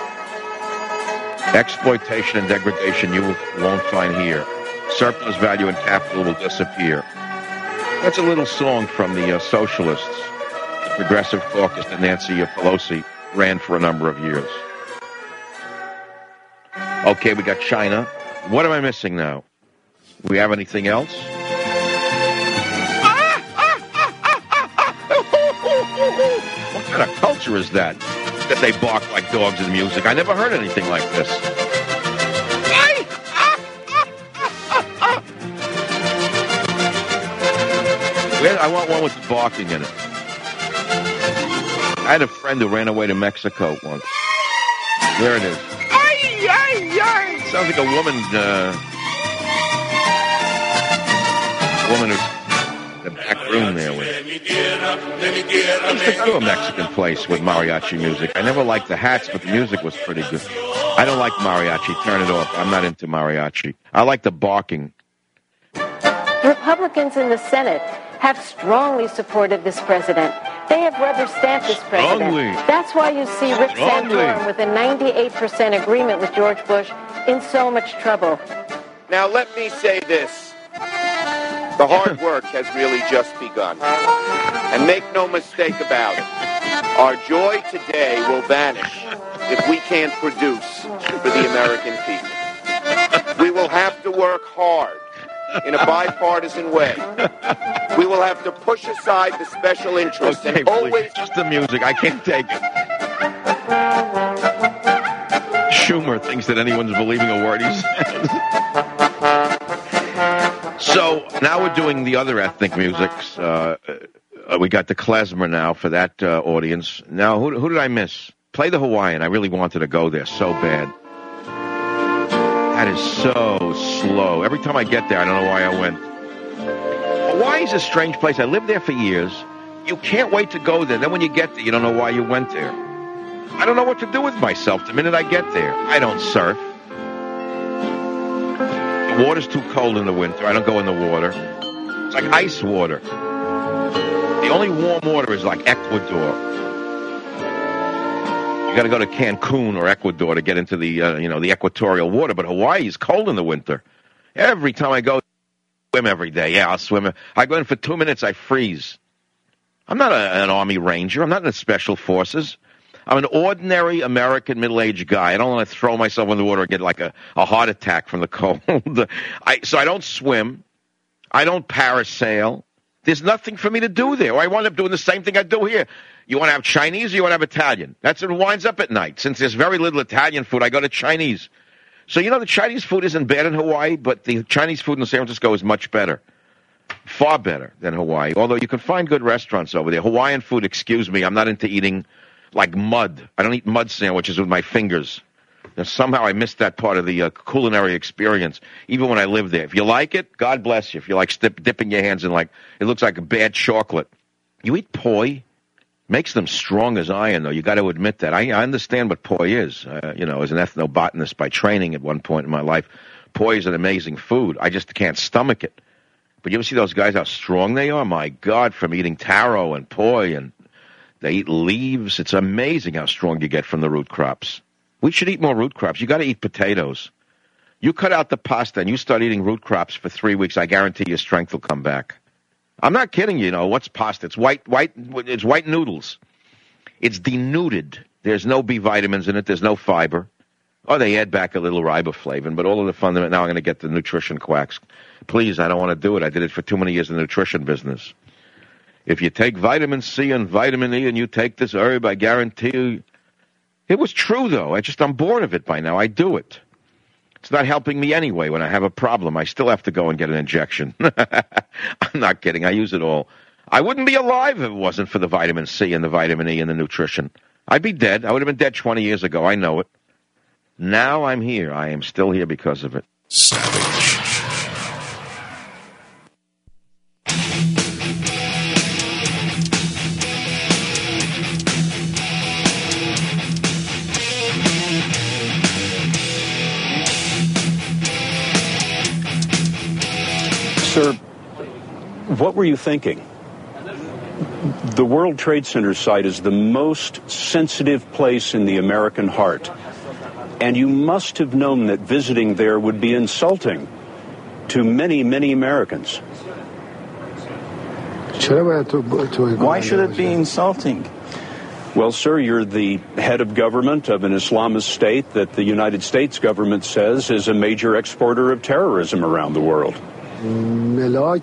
Exploitation and degradation you won't find here. Surplus value and capital will disappear. That's a little song from the uh, socialists, the progressive caucus that Nancy Pelosi ran for a number of years. Okay, we got China. What am I missing now? We have anything else? What kind of culture is that? That they bark like dogs in music? I never heard anything like this. I want one with the barking in it. I had a friend who ran away to Mexico once. There it is. Sounds like a woman, uh, woman who's in the back room there with. I used to go to a Mexican place with mariachi music. I never liked the hats, but the music was pretty good. I don't like mariachi. Turn it off. I'm not into mariachi. I like the barking. Republicans in the Senate have strongly supported this president. They have rubber-stamped this president. Strongly. That's why you see Rick Strongly. Santorum with a ninety-eight percent agreement with George Bush in so much trouble. Now, let me say this. The hard work has really just begun. And make no mistake about it. Our joy today will vanish if we can't produce for the American people. We will have to work hard in a bipartisan way. We will have to push aside the special interests Okay, and please, always... just the music. I can't take it. Schumer thinks that anyone's believing a word he says. So now we're doing the other ethnic musics. Uh, we got the klezmer now for that uh, audience. Now, who, who did I miss? Play the Hawaiian. I really wanted to go there so bad. That is so slow. Every time I get there, I don't know why I went. Hawaii is a strange place. I lived there for years. You can't wait to go there. Then when you get there, you don't know why you went there. I don't know what to do with myself the minute I get there. I don't surf. The water's too cold in the winter. I don't go in the water. It's like ice water. The only warm water is like Ecuador. You got to go to Cancun or Ecuador to get into the, uh, you know, the equatorial water. But Hawaii is cold in the winter. Every time I go, swim every day. Yeah, I'll swim. I go in for two minutes, I freeze. I'm not a, an Army Ranger. I'm not in the Special Forces. I'm an ordinary American middle-aged guy. I don't want to throw myself in the water and get like a, a heart attack from the cold. I, so I don't swim. I don't parasail. There's nothing for me to do there. Or I wind up doing the same thing I do here. You want to have Chinese or you want to have Italian? That's what winds up at night. Since there's very little Italian food, I go to Chinese. So, you know, the Chinese food isn't bad in Hawaii, but the Chinese food in San Francisco is much better. Far better than Hawaii. Although you can find good restaurants over there. Hawaiian food, excuse me, I'm not into eating like mud. I don't eat mud sandwiches with my fingers. Now, somehow I missed that part of the uh, culinary experience, even when I lived there. If you like it, God bless you. If you like dip, dipping your hands in like, it looks like a bad chocolate. You eat poi. Makes them strong as iron, though. You got to admit that. I, I understand what poi is. Uh, you know, as an ethnobotanist by training at one point in my life, poi is an amazing food. I just can't stomach it. But you ever see those guys, how strong they are? My God, from eating taro and poi, and they eat leaves. It's amazing how strong you get from the root crops. We should eat more root crops. You got to eat potatoes. You cut out the pasta and you start eating root crops for three weeks, I guarantee your strength will come back. I'm not kidding you. You know, what's pasta? It's white, white, it's white noodles. It's denuded. There's no B vitamins in it. There's no fiber. Or they add back a little riboflavin, but all of the fundamental. Now I'm going to get the nutrition quacks. Please, I don't want to do it. I did it for too many years in the nutrition business. If you take vitamin C and vitamin E and you take this herb, I guarantee you. It was true, though. I just, I'm bored of it by now. I do it. It's not helping me anyway. When I have a problem, I still have to go and get an injection. I'm not kidding. I use it all. I wouldn't be alive if it wasn't for the vitamin C and the vitamin E and the nutrition. I'd be dead. I would have been dead twenty years ago. I know it. Now I'm here. I am still here because of it. Savage. Sir, what were you thinking? The World Trade Center site is the most sensitive place in the American heart. And you must have known that visiting there would be insulting to many, many Americans. Why should it be insulting? Well, sir, you're the head of government of an Islamist state that the United States government says is a major exporter of terrorism around the world. Well,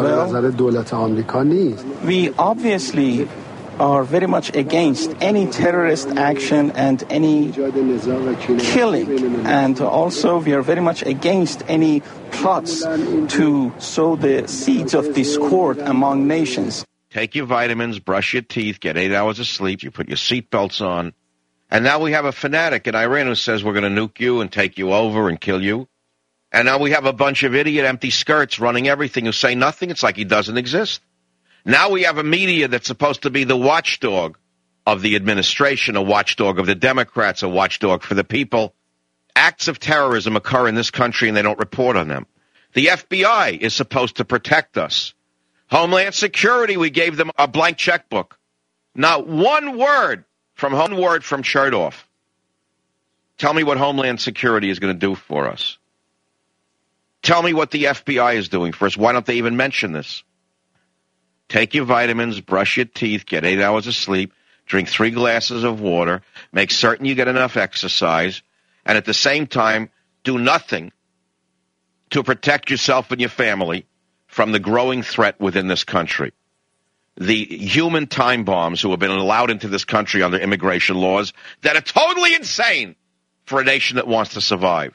we obviously are very much against any terrorist action and any killing. And also we are very much against any plots to sow the seeds of discord among nations. Take your vitamins, brush your teeth, get eight hours of sleep, you put your seatbelts on. And now we have a fanatic in Iran who says we're going to nuke you and take you over and kill you. And now we have a bunch of idiot empty skirts running everything who say nothing. It's like he doesn't exist. Now we have a media that's supposed to be the watchdog of the administration, a watchdog of the Democrats, a watchdog for the people. Acts of terrorism occur in this country and they don't report on them. The F B I is supposed to protect us. Homeland Security, we gave them a blank checkbook. Not one word from one word from Chertoff. Tell me what Homeland Security is going to do for us. Tell me what the F B I is doing for us. Why don't they even mention this? Take your vitamins, brush your teeth, get eight hours of sleep, drink three glasses of water, make certain you get enough exercise, and at the same time, do nothing to protect yourself and your family from the growing threat within this country. The human time bombs who have been allowed into this country under immigration laws that are totally insane. for a nation that wants to survive.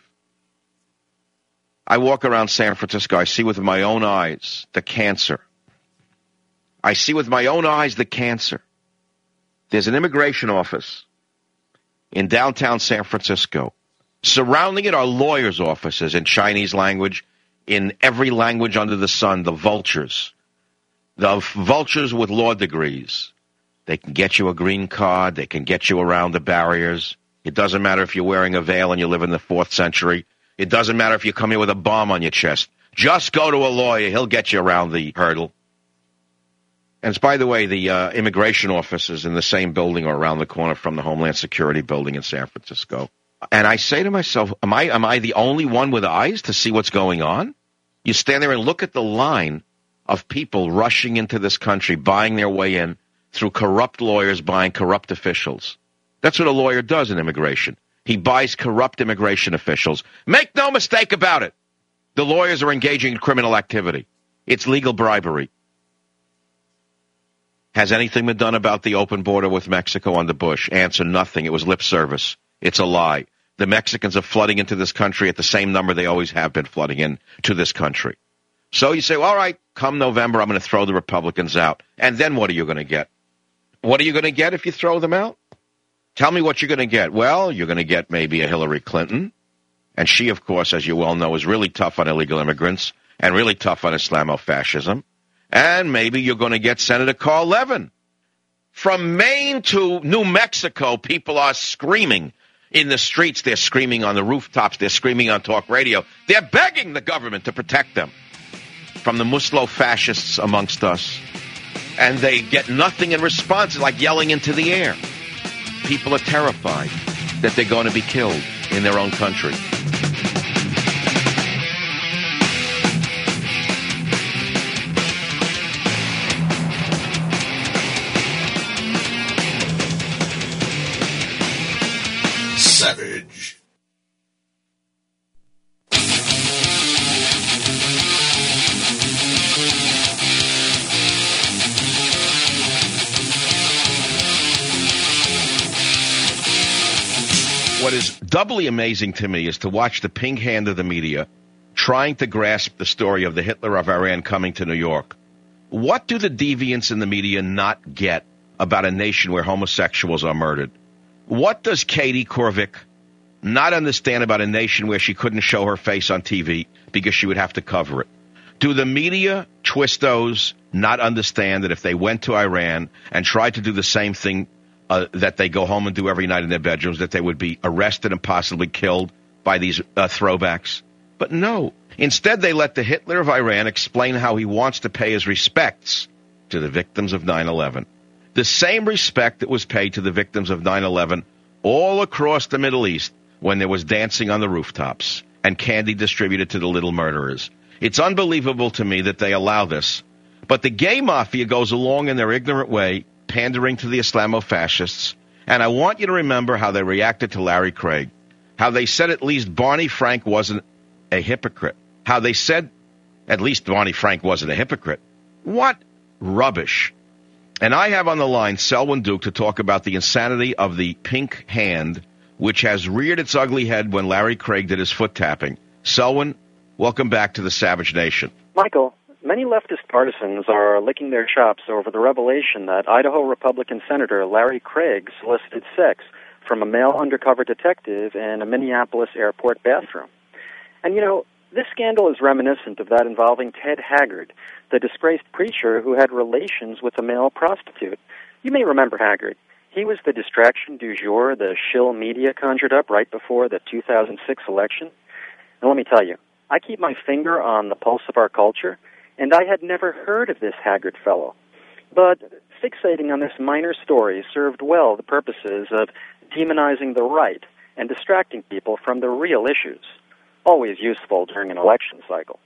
I walk around San Francisco. I see with my own eyes the cancer. I see with my own eyes the cancer. There's an immigration office in downtown San Francisco. Surrounding it are lawyers' offices in Chinese language, in every language under the sun, the vultures. The vultures with law degrees. They can get you a green card. They can get you around the barriers. It doesn't matter if you're wearing a veil and you live in the fourth century. It doesn't matter if you come here with a bomb on your chest. Just go to a lawyer. He'll get you around the hurdle. And it's, by the way, the uh, immigration office is in the same building or around the corner from the Homeland Security building in San Francisco. And I say to myself, am I am I the only one with eyes to see what's going on? You stand there and look at the line of people rushing into this country, buying their way in through corrupt lawyers buying corrupt officials. That's what a lawyer does in immigration. He buys corrupt immigration officials. Make no mistake about it. The lawyers are engaging in criminal activity. It's legal bribery. Has anything been done about the open border with Mexico under Bush? Answer, nothing. It was lip service. It's a lie. The Mexicans are flooding into this country at the same number they always have been flooding in to this country. So you say, well, all right, come November, I'm going to throw the Republicans out. And then what are you going to get? What are you going to get if you throw them out? Tell me what you're going to get. Well, you're going to get maybe a Hillary Clinton. And she, of course, as you well know, is really tough on illegal immigrants and really tough on Islamofascism. And maybe you're going to get Senator Carl Levin. From Maine to New Mexico, people are screaming in the streets. They're screaming on the rooftops. They're screaming on talk radio. They're begging the government to protect them from the Muslo-fascists amongst us. And they get nothing in response. It's like yelling into the air. People are terrified that they're going to be killed in their own country. Savage. What is doubly amazing to me is to watch the pink hand of the media trying to grasp the story of the Hitler of Iran coming to New York. What do the deviants in the media not get about a nation where homosexuals are murdered? What does Katie Korvick not understand about a nation where she couldn't show her face on T V because she would have to cover it? Do the media twistos not understand that if they went to Iran and tried to do the same thing uh, that they go home and do every night in their bedrooms, that they would be arrested and possibly killed by these uh, throwbacks? But no. Instead, they let the Hitler of Iran explain how he wants to pay his respects to the victims of nine eleven. The same respect that was paid to the victims of nine eleven all across the Middle East when there was dancing on the rooftops and candy distributed to the little murderers. It's unbelievable to me that they allow this. But the gay mafia goes along in their ignorant way, pandering to the Islamofascists. And I want you to remember how they reacted to Larry Craig, how they said at least Barney Frank wasn't a hypocrite, how they said at least Barney Frank wasn't a hypocrite. What rubbish. And I have on the line Selwyn Duke to talk about the insanity of the pink hand, which has reared its ugly head when Larry Craig did his foot tapping. Selwyn, welcome back to the Savage Nation. Michael, many leftist partisans are licking their chops over the revelation that Idaho Republican Senator Larry Craig solicited sex from a male undercover detective in a Minneapolis airport bathroom. And, you know, this scandal is reminiscent of that involving Ted Haggard, the disgraced preacher who had relations with a male prostitute. You may remember Haggard. He was the distraction du jour the shill media conjured up right before the two thousand six election. And let me tell you, I keep my finger on the pulse of our culture, and I had never heard of this Haggard fellow. But fixating on this minor story served well the purposes of demonizing the right and distracting people from the real issues, always useful during an election cycle.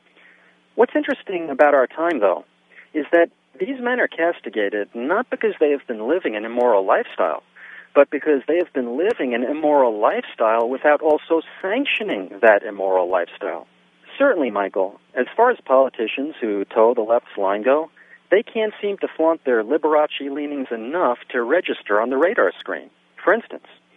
What's interesting about our time, though, is that these men are castigated not because they have been living an immoral lifestyle, but because they have been living an immoral lifestyle without also sanctioning that immoral lifestyle. Certainly, Michael, as far as politicians who toe the left's line go, they can't seem to flaunt their Liberace leanings enough to register on the radar screen. For instance,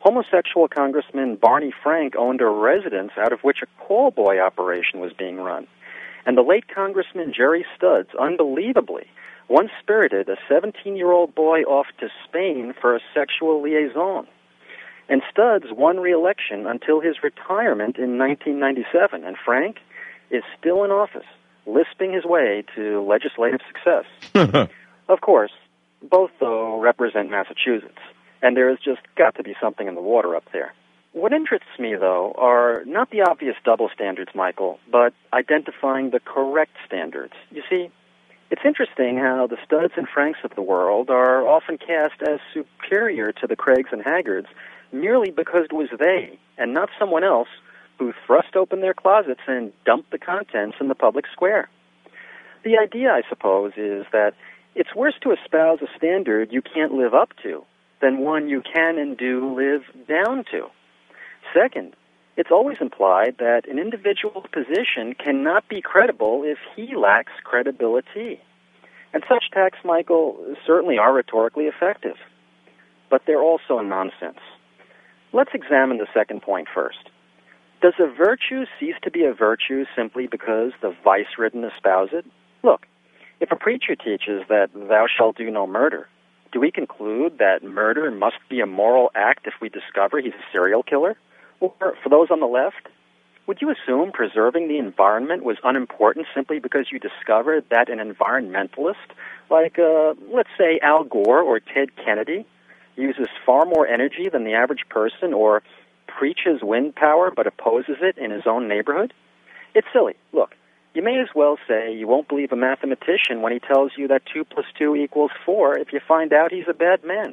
Homosexual Congressman Barney Frank owned a residence out of which a call boy operation was being run. And the late Congressman Jerry Studs, unbelievably, once spirited a seventeen-year-old boy off to Spain for a sexual liaison. And Studs won re-election until his retirement in nineteen ninety-seven, and Frank is still in office, lisping his way to legislative success. Of course, both, though, represent Massachusetts, and there has just got to be something in the water up there. What interests me, though, are not the obvious double standards, Michael, but identifying the correct standards. You see, it's interesting how the Studs and Franks of the world are often cast as superior to the Craigs and Haggards merely because it was they, and not someone else, who thrust open their closets and dumped the contents in the public square. The idea, I suppose, is that it's worse to espouse a standard you can't live up to than one you can and do live down to. Second, it's always implied that an individual's position cannot be credible if he lacks credibility. And such attacks, Michael, certainly are rhetorically effective. But they're also nonsense. Let's examine the second point first. Does a virtue cease to be a virtue simply because the vice-ridden espouse it? Look, if a preacher teaches that thou shalt do no murder, do we conclude that murder must be a moral act if we discover he's a serial killer? Or, for those on the left, would you assume preserving the environment was unimportant simply because you discovered that an environmentalist, like, uh, let's say, Al Gore or Ted Kennedy, uses far more energy than the average person, or preaches wind power but opposes it in his own neighborhood? It's silly. Look, you may as well say you won't believe a mathematician when he tells you that two plus two equals four if you find out he's a bad man.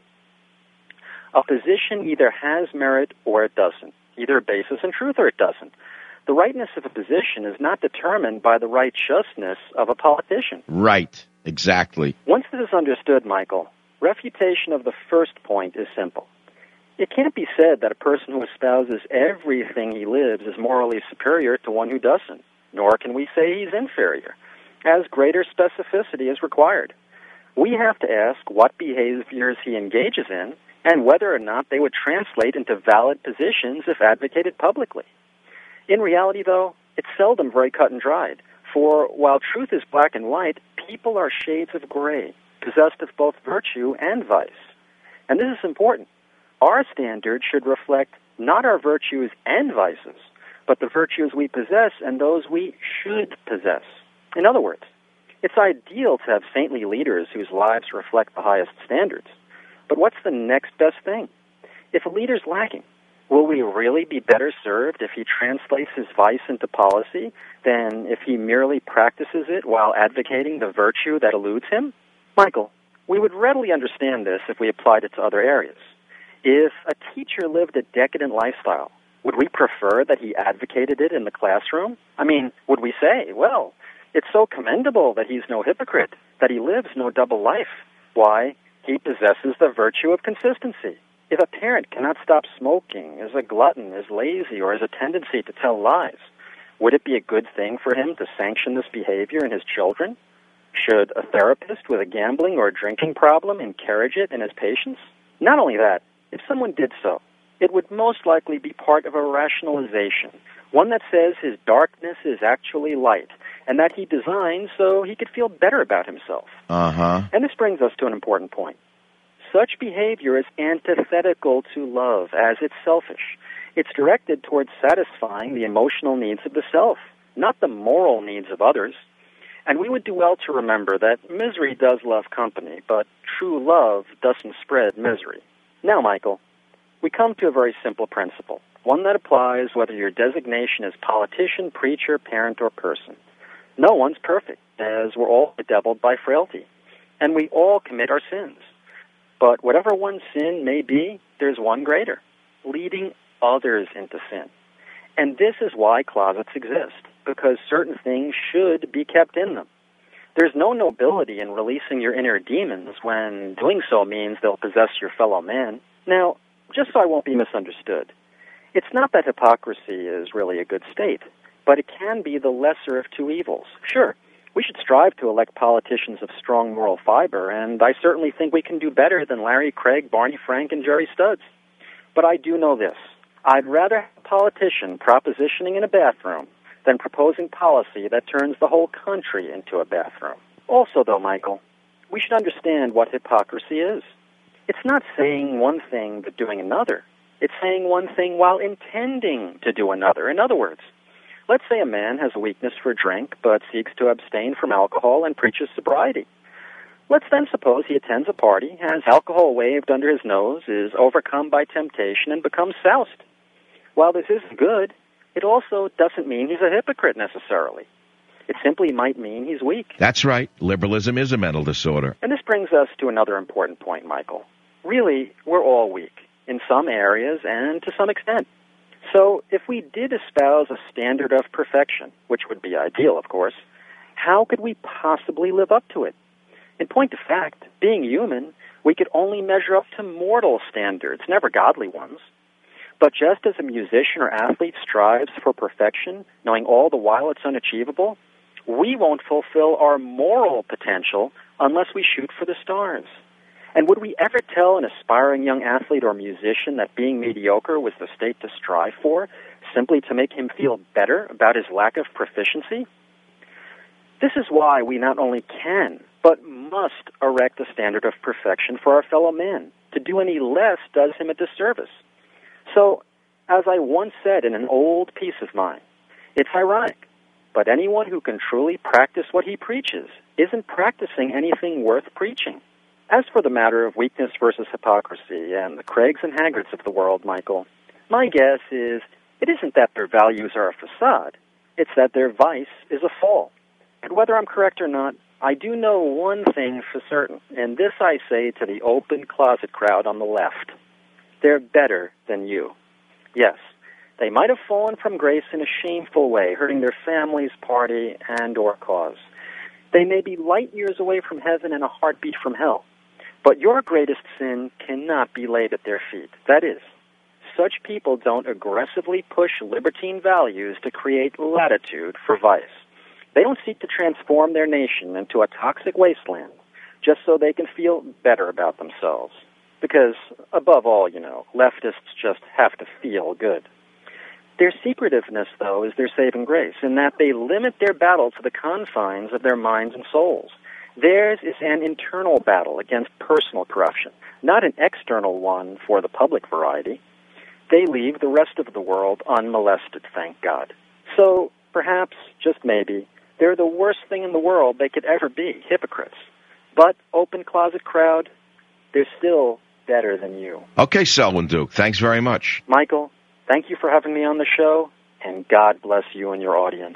A position either has merit or it doesn't, either a basis in truth or it doesn't. The rightness of a position is not determined by the righteousness of a politician. Right, exactly. Once this is understood, Michael, refutation of the first point is simple. It can't be said that a person who espouses everything he lives is morally superior to one who doesn't, nor can we say he's inferior, as greater specificity is required. We have to ask what behaviors he engages in and whether or not they would translate into valid positions if advocated publicly. In reality, though, it's seldom very cut and dried, for while truth is black and white, people are shades of gray, possessed of both virtue and vice. And this is important. Our standard should reflect not our virtues and vices, but the virtues we possess and those we should possess. In other words, it's ideal to have saintly leaders whose lives reflect the highest standards. But what's the next best thing? If a leader's lacking, will we really be better served if he translates his vice into policy than if he merely practices it while advocating the virtue that eludes him? Michael, we would readily understand this if we applied it to other areas. If a teacher lived a decadent lifestyle, would we prefer that he advocated it in the classroom? I mean, would we say, well, it's so commendable that he's no hypocrite, that he lives no double life? Why, he possesses the virtue of consistency. If a parent cannot stop smoking, is a glutton, is lazy, or has a tendency to tell lies, would it be a good thing for him to sanction this behavior in his children? Should a therapist with a gambling or drinking problem encourage it in his patients? Not only that, if someone did so, it would most likely be part of a rationalization, one that says his darkness is actually light, and that he designed so he could feel better about himself. Uh-huh. And this brings us to an important point. Such behavior is antithetical to love, as it's selfish. It's directed towards satisfying the emotional needs of the self, not the moral needs of others. And we would do well to remember that misery does love company, but true love doesn't spread misery. Now, Michael, we come to a very simple principle, one that applies whether your designation is politician, preacher, parent, or person. No one's perfect, as we're all bedeviled by frailty, and we all commit our sins. But whatever one sin may be, there's one greater, leading others into sin. And this is why closets exist, because certain things should be kept in them. There's no nobility in releasing your inner demons when doing so means they'll possess your fellow man. Now, just so I won't be misunderstood, it's not that hypocrisy is really a good state, but it can be the lesser of two evils. Sure, we should strive to elect politicians of strong moral fiber, and I certainly think we can do better than Larry Craig, Barney Frank, and Jerry Studs. But I do know this. I'd rather have a politician propositioning in a bathroom than proposing policy that turns the whole country into a bathroom. Also, though, Michael, we should understand what hypocrisy is. It's not saying one thing but doing another. It's saying one thing while intending to do another. In other words, let's say a man has a weakness for drink but seeks to abstain from alcohol and preaches sobriety. Let's then suppose he attends a party, has alcohol waved under his nose, is overcome by temptation, and becomes soused. While this isn't good, it also doesn't mean he's a hypocrite necessarily. It simply might mean he's weak. That's right. Liberalism is a mental disorder. And this brings us to another important point, Michael. Really, we're all weak, in some areas and to some extent. So if we did espouse a standard of perfection, which would be ideal, of course, how could we possibly live up to it? In point of fact, being human, we could only measure up to mortal standards, never godly ones. But just as a musician or athlete strives for perfection, knowing all the while it's unachievable, we won't fulfill our moral potential unless we shoot for the stars. And would we ever tell an aspiring young athlete or musician that being mediocre was the state to strive for, simply to make him feel better about his lack of proficiency? This is why we not only can, but must erect a standard of perfection for our fellow man. To do any less does him a disservice. So, as I once said in an old piece of mine, it's ironic, but anyone who can truly practice what he preaches isn't practicing anything worth preaching. As for the matter of weakness versus hypocrisy and the Craigs and Haggards of the world, Michael, my guess is it isn't that their values are a facade, it's that their vice is a fall. And whether I'm correct or not, I do know one thing for certain, and this I say to the open closet crowd on the left. They're better than you. Yes, they might have fallen from grace in a shameful way, hurting their family's party and or cause. They may be light years away from heaven and a heartbeat from hell. But your greatest sin cannot be laid at their feet. That is, such people don't aggressively push libertine values to create latitude for vice. They don't seek to transform their nation into a toxic wasteland just so they can feel better about themselves. Because, above all, you know, leftists just have to feel good. Their secretiveness, though, is their saving grace, in that they limit their battle to the confines of their minds and souls. Theirs is an internal battle against personal corruption, not an external one for the public variety. They leave the rest of the world unmolested, thank God. So, perhaps, just maybe, they're the worst thing in the world they could ever be, hypocrites. But, open closet crowd, they're still better than you. Okay, Selwyn Duke, thanks very much. Michael, thank you for having me on the show, and God bless you and your audience.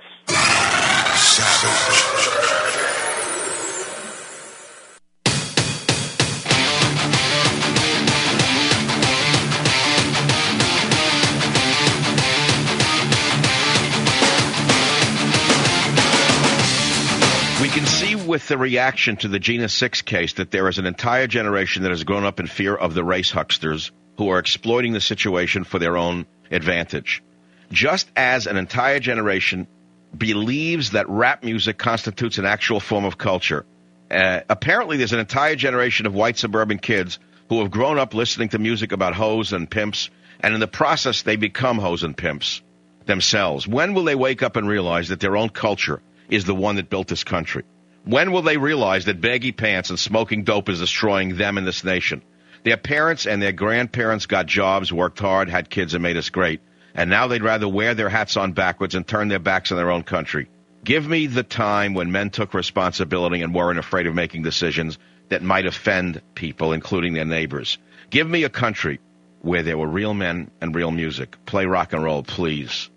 We can see with the reaction to the Gina Six case that there is an entire generation that has grown up in fear of the race hucksters who are exploiting the situation for their own advantage. Just as an entire generation believes that rap music constitutes an actual form of culture, uh, apparently there's an entire generation of white suburban kids who have grown up listening to music about hoes and pimps, and in the process they become hoes and pimps themselves. When will they wake up and realize that their own culture is the one that built this country? When will they realize that baggy pants and smoking dope is destroying them and this nation? Their parents and their grandparents got jobs, worked hard, had kids, and made us great. And now they'd rather wear their hats on backwards and turn their backs on their own country. Give me the time when men took responsibility and weren't afraid of making decisions that might offend people, including their neighbors. Give me a country where there were real men and real music. Play rock and roll, please.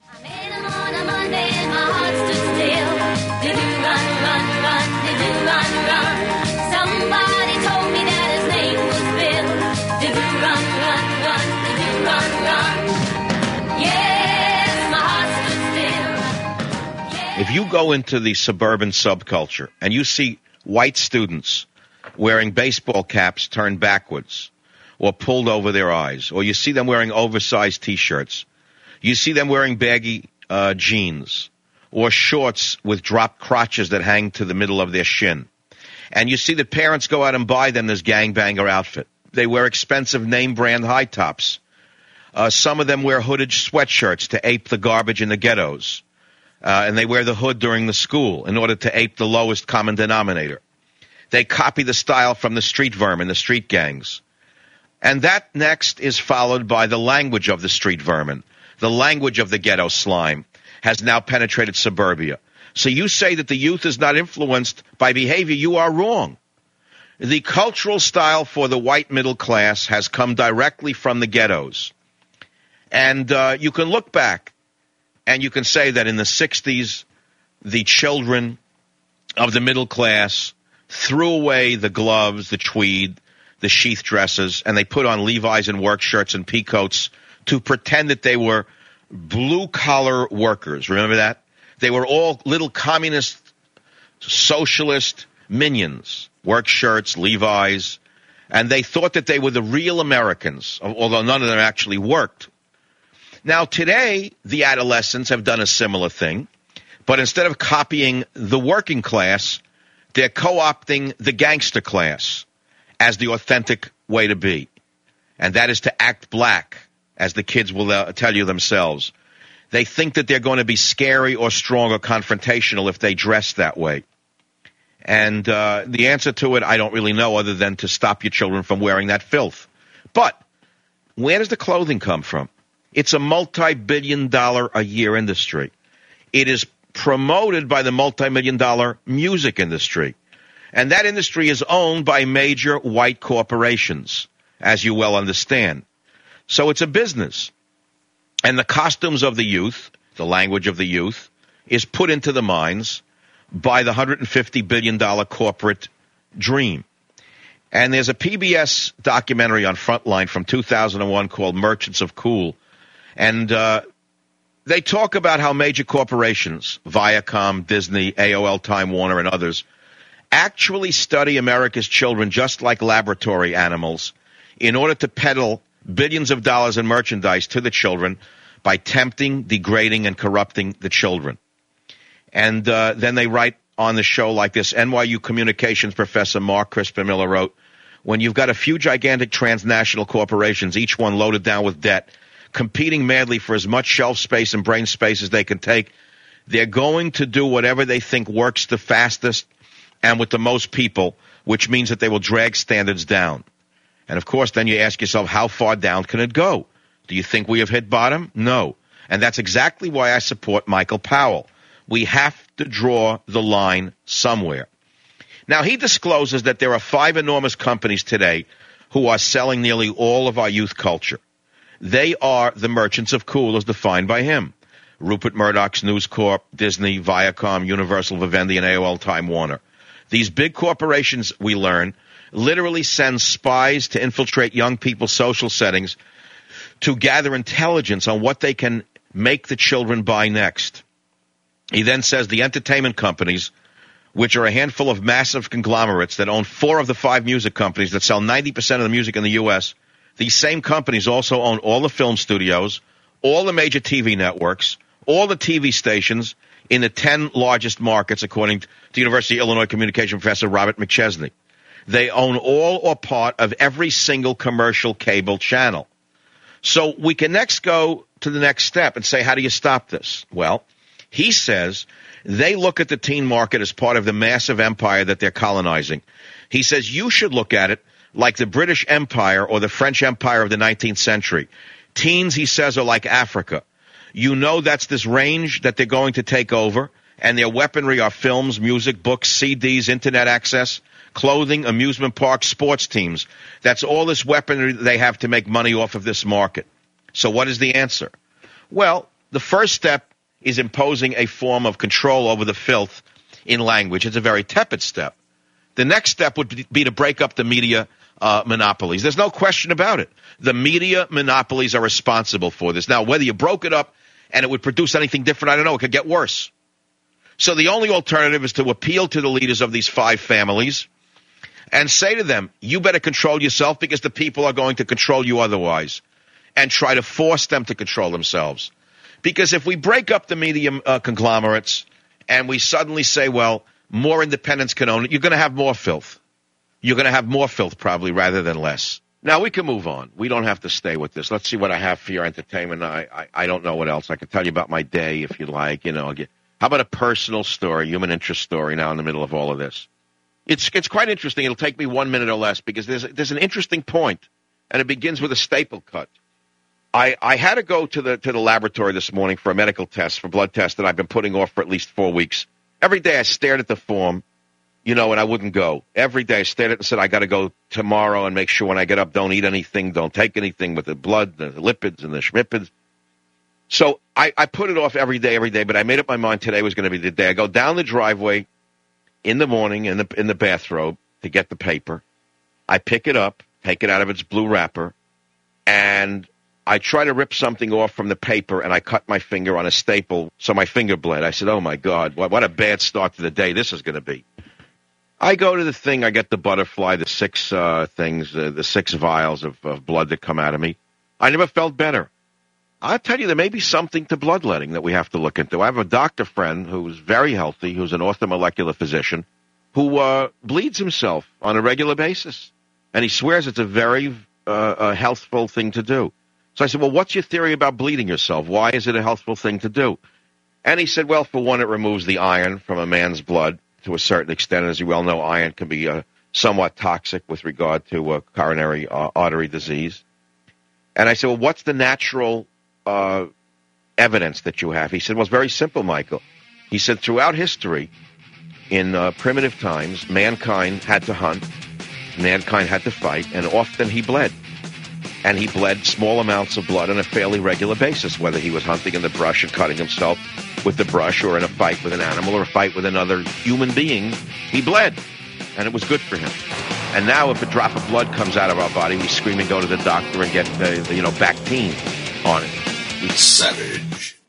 Did you run, run, run? Did you run, run? Somebody told me that his name was Bill. Did you run, run, run? Did you run, run? Yes, my heart stood still. Yes. If you go into the suburban subculture and you see white students wearing baseball caps turned backwards or pulled over their eyes, or you see them wearing oversized T-shirts, you see them wearing baggy uh, jeans, or shorts with dropped crotches that hang to the middle of their shin. And you see the parents go out and buy them this gangbanger outfit. They wear expensive name brand high tops. Uh, some of them wear hooded sweatshirts to ape the garbage in the ghettos. Uh, and they wear the hood during the school in order to ape the lowest common denominator. They copy the style from the street vermin, the street gangs. And that next is followed by the language of the street vermin. The language of the ghetto slime has now penetrated suburbia. So you say that the youth is not influenced by behavior. You are wrong. The cultural style for the white middle class has come directly from the ghettos. And uh, you can look back and you can say that in the sixties, the children of the middle class threw away the gloves, the tweed, the sheath dresses, and they put on Levi's and work shirts and peacoats to pretend that they were blue-collar workers. Remember that? They were all little communist, socialist minions, work shirts, Levi's, and they thought that they were the real Americans, although none of them actually worked. Now, today, the adolescents have done a similar thing, but instead of copying the working class, they're co-opting the gangster class as the authentic way to be, and that is to act black, as the kids will uh, tell you themselves. They think that they're going to be scary or strong or confrontational if they dress that way. And uh, the answer to it, I don't really know, other than to stop your children from wearing that filth. But where does the clothing come from? It's a multi-billion dollar a year industry. It is promoted by the multi-million dollar music industry. And that industry is owned by major white corporations, as you well understand. So it's a business. And the costumes of the youth, the language of the youth, is put into the minds by the one hundred fifty billion dollar corporate dream. And there's a P B S documentary on Frontline from two thousand one called Merchants of Cool. And uh, they talk about how major corporations, Viacom, Disney, A O L, Time Warner, and others, actually study America's children just like laboratory animals in order to peddle billions of dollars in merchandise to the children by tempting, degrading, and corrupting the children. And uh, then they write on the show like this. N Y U communications professor Mark Crispin Miller wrote, when you've got a few gigantic transnational corporations, each one loaded down with debt, competing madly for as much shelf space and brain space as they can take, they're going to do whatever they think works the fastest and with the most people, which means that they will drag standards down. And, of course, then you ask yourself, how far down can it go? Do you think we have hit bottom? No. And that's exactly why I support Michael Powell. We have to draw the line somewhere. Now, he discloses that there are five enormous companies today who are selling nearly all of our youth culture. They are the merchants of cool as defined by him. Rupert Murdoch's News Corp, Disney, Viacom, Universal, Vivendi, and A O L Time Warner. These big corporations, we learn, literally send spies to infiltrate young people's social settings to gather intelligence on what they can make the children buy next. He then says the entertainment companies, which are a handful of massive conglomerates that own four of the five music companies that sell ninety percent of the music in the U S, these same companies also own all the film studios, all the major T V networks, all the T V stations in the ten largest markets, according to University of Illinois communication professor Robert McChesney. They own all or part of every single commercial cable channel. So we can next go to the next step and say, how do you stop this? Well, he says they look at the teen market as part of the massive empire that they're colonizing. He says you should look at it like the British Empire or the French Empire of the nineteenth century. Teens, he says, are like Africa. You know that's this range that they're going to take over, and their weaponry are films, music, books, C Ds, internet access, clothing, amusement parks, sports teams. That's all this weaponry they have to make money off of this market. So what is the answer? Well, the first step is imposing a form of control over the filth in language. It's a very tepid step. The next step would be to break up the media uh, monopolies. There's no question about it. The media monopolies are responsible for this. Now, whether you broke it up and it would produce anything different, I don't know. It could get worse. So the only alternative is to appeal to the leaders of these five families and say to them, you better control yourself because the people are going to control you otherwise, and try to force them to control themselves. Because if we break up the media uh, conglomerates and we suddenly say, well, more independents can own it, you're going to have more filth. You're going to have more filth probably rather than less. Now, we can move on. We don't have to stay with this. Let's see what I have for your entertainment. I, I, I don't know what else. I can tell you about my day if you like. You know, I'll get, how about a personal story, human interest story now in the middle of all of this? It's it's quite interesting. It'll take me one minute or less because there's there's an interesting point, and it begins with a staple cut. I, I had to go to the to the laboratory this morning for a medical test, for blood test that I've been putting off for at least four weeks. Every day I stared at the form, you know, and I wouldn't go. Every day I stared at it and said, I got to go tomorrow and make sure when I get up, don't eat anything, don't take anything with the blood, the lipids and the schmipids. So I, I put it off every day, every day, but I made up my mind today was going to be the day. I go down the driveway in the morning in the in the bathrobe to get the paper. I pick it up, take it out of its blue wrapper, and I try to rip something off from the paper, and I cut my finger on a staple, so my finger bled. I said, oh, my God, what, what a bad start to the day this is going to be. I go to the thing, I get the butterfly, the six uh, things, uh, the six vials of, of blood that come out of me. I never felt better. I'll tell you, there may be something to bloodletting that we have to look into. I have a doctor friend who's very healthy, who's an orthomolecular physician, who uh, bleeds himself on a regular basis. And he swears it's a very uh, a healthful thing to do. So I said, well, what's your theory about bleeding yourself? Why is it a healthful thing to do? And he said, well, for one, it removes the iron from a man's blood to a certain extent. As you well know, iron can be uh, somewhat toxic with regard to uh, coronary uh, artery disease. And I said, well, what's the natural uh, evidence that you have? He said, well, it's very simple, Michael. He said, throughout history, in uh, primitive times, mankind had to hunt, mankind had to fight, and often he bled. And he bled small amounts of blood on a fairly regular basis, whether he was hunting in the brush and cutting himself with the brush or in a fight with an animal or a fight with another human being. He bled, and it was good for him. And now if a drop of blood comes out of our body, we scream and go to the doctor and get, uh, you know, Bactine on it. Savage.